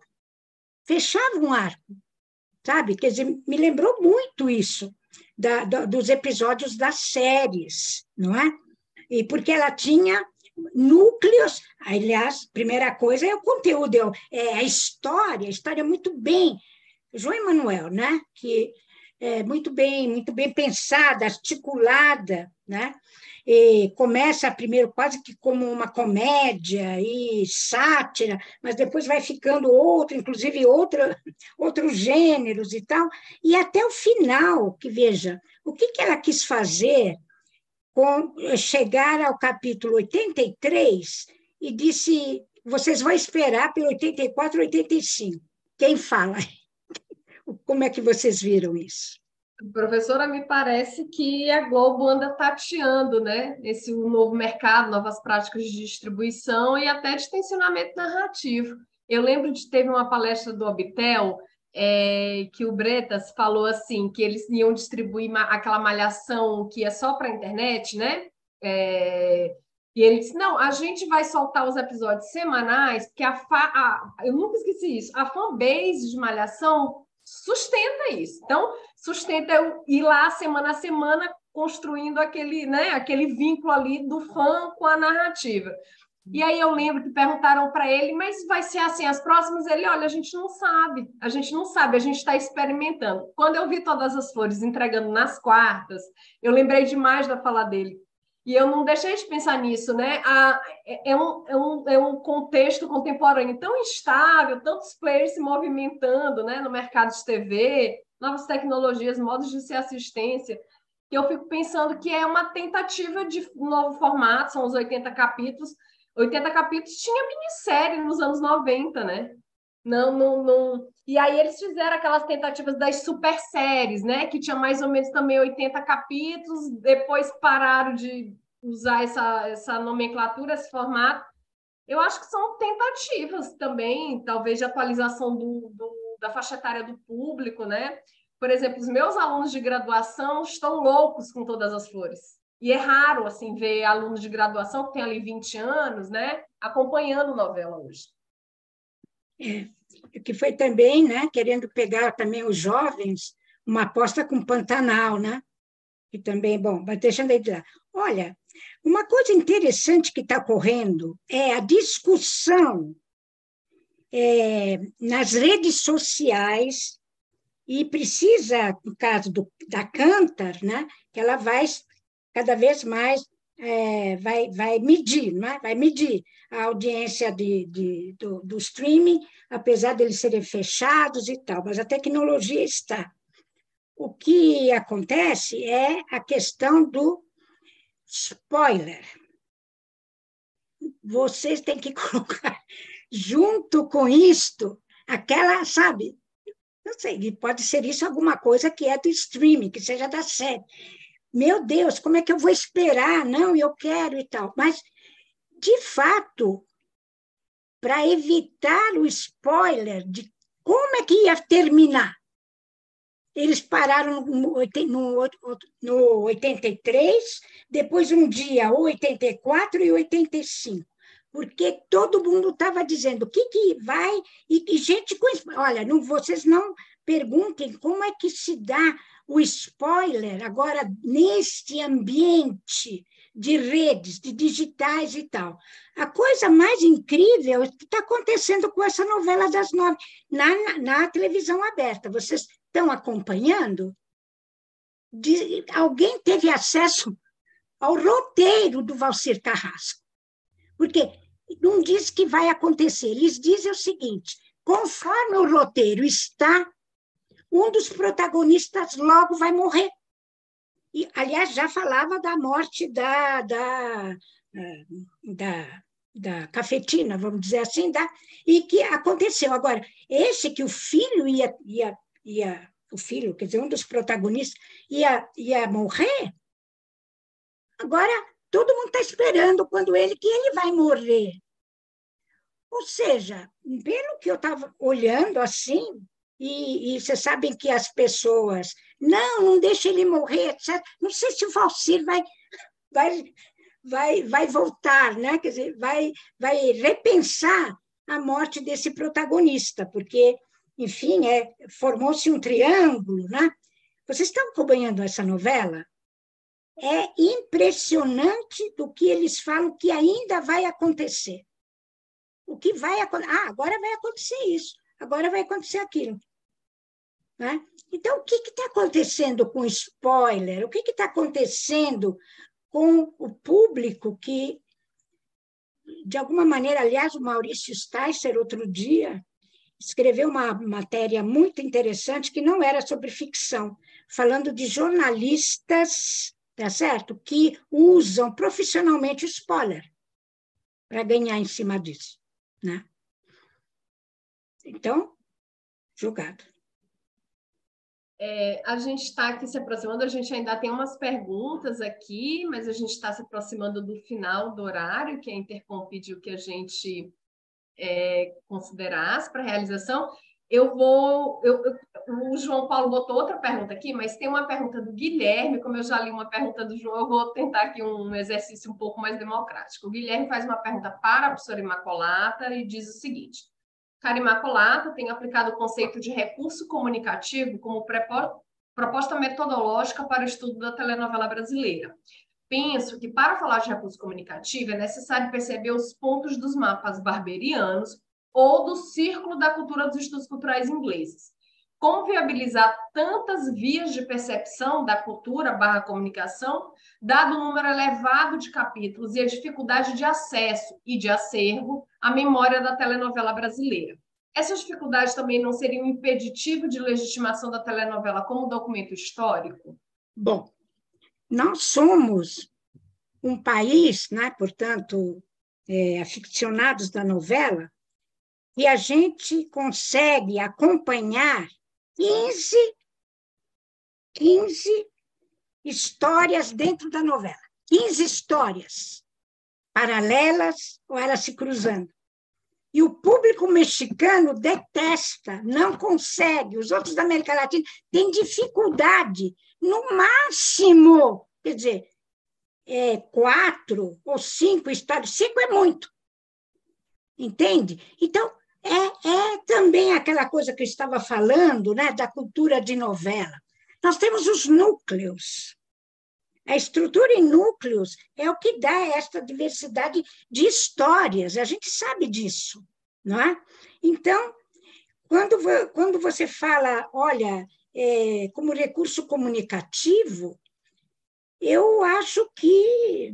sabe? Quer dizer, me lembrou muito isso, dos episódios das séries, não é? E porque ela tinha núcleos, aliás, primeira coisa é o conteúdo, a história muito bem, João Emanuel, né? Que é muito bem pensada, articulada, né? E começa primeiro quase que como uma comédia e sátira, mas depois vai ficando inclusive outros gêneros e tal, e até o final, que veja, o que ela quis fazer com chegar ao capítulo 83 e disse, vocês vão esperar pelo 84, 85. Quem fala? Como é que vocês viram isso? Professora, me parece que a Globo anda tateando, né? Esse novo mercado, novas práticas de distribuição e até de tensionamento narrativo. Eu lembro teve uma palestra do Obtel, que o Bretas falou assim, que eles iam distribuir aquela malhação que é só para a internet, né? E ele disse, não, a gente vai soltar os episódios semanais, porque eu nunca esqueci isso, a fanbase de malhação sustenta isso. Então, sustenta eu ir lá semana a semana construindo aquele, né, aquele vínculo ali do fã com a narrativa. E aí eu lembro que perguntaram para ele, mas vai ser assim as próximas? Ele, olha, a gente não sabe, a gente está experimentando. Quando eu vi Todas as Flores entregando nas quartas, eu lembrei demais da fala dele. E eu não deixei de pensar nisso, né? É um contexto contemporâneo tão instável, tantos players se movimentando, né, no mercado de TV, novas tecnologias, modos de ser assistência, que eu fico pensando que é uma tentativa de novo formato, são os 80 capítulos. 80 capítulos tinha minissérie nos anos 90, né? Não. E aí eles fizeram aquelas tentativas das super séries, né? Que tinha mais ou menos também 80 capítulos, depois pararam de usar essa nomenclatura, esse formato. Eu acho que são tentativas também, talvez de atualização da faixa etária do público, né? Por exemplo, os meus alunos de graduação estão loucos com Todas as Flores. E é raro, assim, ver alunos de graduação que tem ali 20 anos, né? Acompanhando novela hoje. Que foi também, né, querendo pegar também os jovens, uma aposta com Pantanal, né? E também, bom, mas deixando aí de lá. Olha, uma coisa interessante que está ocorrendo é a discussão nas redes sociais, e precisa, no caso da Kantar, né, que ela vai cada vez mais vai medir, né? Vai medir a audiência do streaming, apesar de eles serem fechados e tal, mas a tecnologia está. O que acontece é a questão do spoiler. Vocês têm que colocar junto com isto aquela, sabe? Não sei, pode ser isso alguma coisa que é do streaming, que seja da série. Meu Deus, como é que eu vou esperar? Não, eu quero e tal. Mas, de fato, para evitar o spoiler de como é que ia terminar, eles pararam no 83, depois um dia o 84 e 85, porque todo mundo estava dizendo o que vai, e gente com... Olha, vocês não perguntem como é que se dá o spoiler agora neste ambiente de redes, de digitais e tal. A coisa mais incrível é o que está acontecendo com essa novela das 9 na televisão aberta. Vocês estão acompanhando? Alguém teve acesso ao roteiro do Valcir Carrasco? Porque não diz que vai acontecer, eles dizem o seguinte: conforme o roteiro está, um dos protagonistas logo vai morrer. E, aliás, já falava da morte da cafetina, vamos dizer assim, e que aconteceu. Agora, esse que o filho o filho, quer dizer, um dos protagonistas ia morrer, agora todo mundo está esperando que ele vai morrer. Ou seja, pelo que eu estava olhando assim, e vocês sabem que as pessoas, não deixa ele morrer, etc. Não sei se o Valcir vai voltar, né? Quer dizer, vai repensar a morte desse protagonista, porque, enfim, formou-se um triângulo, né? Vocês estão acompanhando essa novela? É impressionante do que eles falam que ainda vai acontecer. O que vai acontecer? Agora vai acontecer isso, agora vai acontecer aquilo. Né? Então, o que está acontecendo com o spoiler? O que está acontecendo com o público que, de alguma maneira, aliás, o Maurício Sticer, outro dia, escreveu uma matéria muito interessante que não era sobre ficção, falando de jornalistas, tá certo? Que usam profissionalmente o spoiler para ganhar em cima disso. Né? Então, julgado. A gente está aqui se aproximando, a gente ainda tem umas perguntas aqui, mas a gente está se aproximando do final do horário, que a Intercom pediu que a gente considerasse para a realização. O João Paulo botou outra pergunta aqui, mas tem uma pergunta do Guilherme, como eu já li uma pergunta do João, eu vou tentar aqui um exercício um pouco mais democrático. O Guilherme faz uma pergunta para a professora Imacolata e diz o seguinte: Cara Imacolata tem aplicado o conceito de recurso comunicativo como proposta metodológica para o estudo da telenovela brasileira. Penso que, para falar de recurso comunicativo, é necessário perceber os pontos dos mapas barberianos ou do círculo da cultura dos estudos culturais ingleses. Como viabilizar tantas vias de percepção da cultura/comunicação, dado o número elevado de capítulos e a dificuldade de acesso e de acervo à memória da telenovela brasileira? Essas dificuldades também não seriam um impeditivo de legitimação da telenovela como documento histórico? Bom, nós somos um país, né, portanto, aficionados da novela, e a gente consegue acompanhar 15 histórias dentro da novela. 15 histórias paralelas ou elas se cruzando. E o público mexicano detesta, não consegue. Os outros da América Latina têm dificuldade. No máximo, quer dizer, 4 ou 5 histórias. 5 é muito. Entende? Então, é também aquela coisa que eu estava falando, né, da cultura de novela. Nós temos os núcleos. A estrutura em núcleos é o que dá esta diversidade de histórias. A gente sabe disso, não é? Então, quando você fala, olha, como recurso comunicativo, eu acho que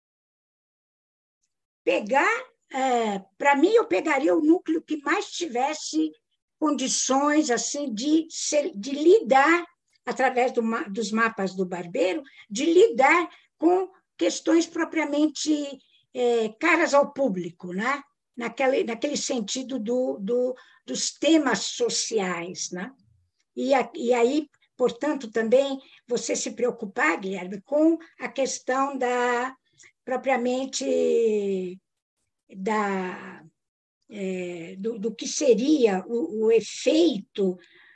para mim, eu pegaria o núcleo que mais tivesse condições assim de lidar, através dos mapas do Barbeiro, de lidar com questões propriamente caras ao público, né? naquele sentido dos temas sociais. Né? E aí, portanto, também você se preocupar, Guilherme, com a questão propriamente do que seria o efeito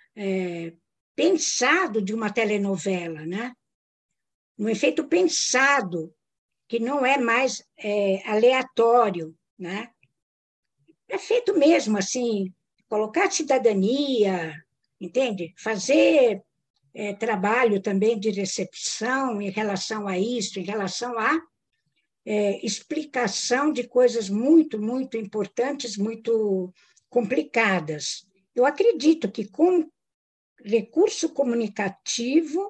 pensado de uma telenovela, né? Um efeito pensado, que não é mais aleatório, né? É feito mesmo assim, colocar cidadania, entende? Fazer trabalho também de recepção em relação a isso, em relação a explicação de coisas muito, muito importantes, muito complicadas. Eu acredito que, com recurso comunicativo,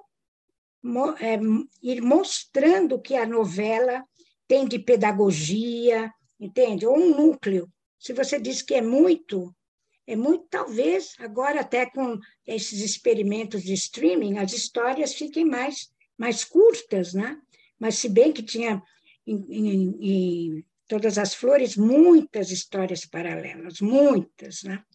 ir mostrando que a novela tem de pedagogia, entende? Ou um núcleo. Se você diz que é muito, talvez, agora até com esses experimentos de streaming, as histórias fiquem mais curtas, né? Mas se bem que tinha em Todas as Flores muitas histórias paralelas, muitas, né?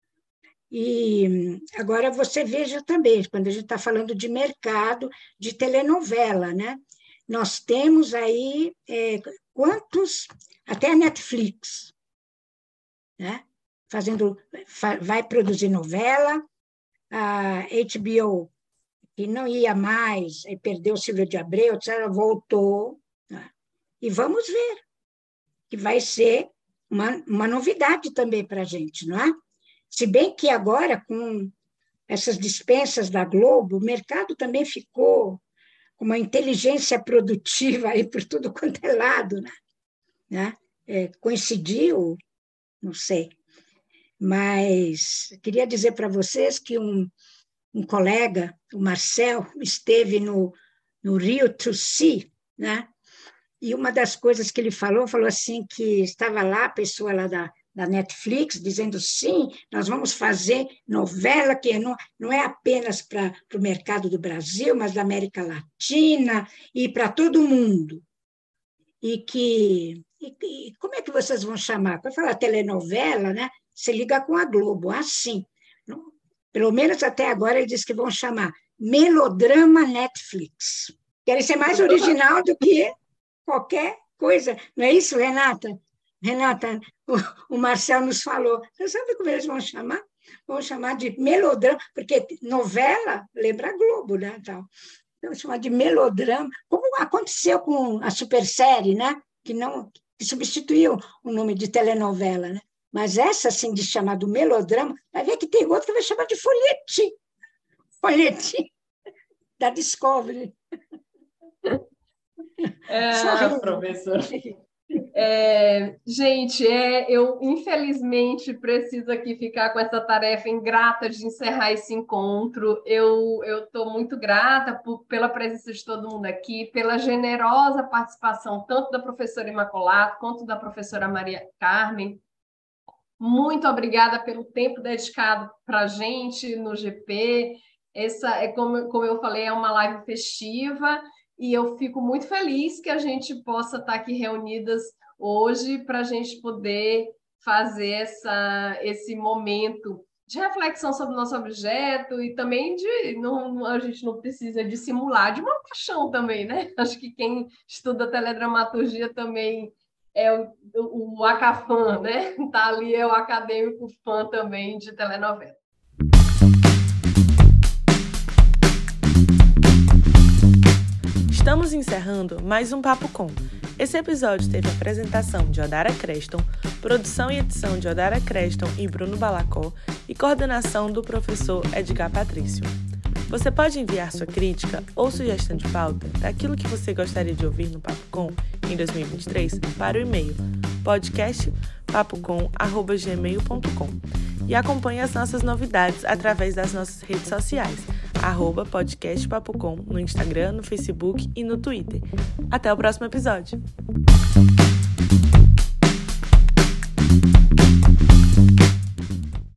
E agora você veja também, quando a gente está falando de mercado, de telenovela, né? Nós temos aí quantos, até a Netflix, né? Vai produzir novela, a HBO, que não ia mais, perdeu Silvia de Abreu, etc., voltou, né? E vamos ver, que vai ser uma novidade também para a gente, não é? Se bem que agora, com essas dispensas da Globo, o mercado também ficou com uma inteligência produtiva aí por tudo quanto é lado, né? Coincidiu, não sei. Mas queria dizer para vocês que um colega, o Marcel, esteve no Rio to See, né? E uma das coisas que ele falou assim que estava lá a pessoa lá da Netflix dizendo, sim, nós vamos fazer novela que não é apenas para o mercado do Brasil, mas da América Latina e para todo mundo. E como é que vocês vão chamar? Quando falar telenovela, né? Você liga com a Globo, assim. Pelo menos até agora ele diz que vão chamar melodrama Netflix. Querem ser mais original do que qualquer coisa. Não é isso, Renata? Renata, o Marcel nos falou. Você sabe como eles vão chamar? Vamos chamar de melodrama, porque novela lembra a Globo, né? Então, vamos chamar de melodrama, como aconteceu com a Supersérie, né? Que substituiu o nome de telenovela, né? Mas essa, assim, de chamar do melodrama, vai ver que tem outro que vai chamar de folhetim. Folhetim da Discovery. Professor. Gente, eu infelizmente preciso aqui ficar com essa tarefa ingrata de encerrar esse encontro. Eu estou muito grata pela presença de todo mundo aqui, pela generosa participação tanto da professora Imacolato quanto da professora Maria Carmen. Muito obrigada pelo tempo dedicado para a gente no GP. Essa, como eu falei, é uma live festiva e eu fico muito feliz que a gente possa estar aqui reunidas hoje para a gente poder fazer esse momento de reflexão sobre o nosso objeto e também a gente não precisa dissimular, de uma paixão também, né? Acho que quem estuda teledramaturgia também é o acafã, né? Tá ali, é o acadêmico fã também de telenovela. Estamos encerrando mais um Papo Com. Esse episódio teve a apresentação de Odara Creston, produção e edição de Odara Creston e Bruno Balacó e coordenação do professor Edgar Patrício. Você pode enviar sua crítica ou sugestão de pauta daquilo que você gostaria de ouvir no Papo Com em 2023 para o e-mail podcastpapocom@gmail.com e acompanhe as nossas novidades através das nossas redes sociais, @podcastpapocom no Instagram, no Facebook e no Twitter. Até o próximo episódio!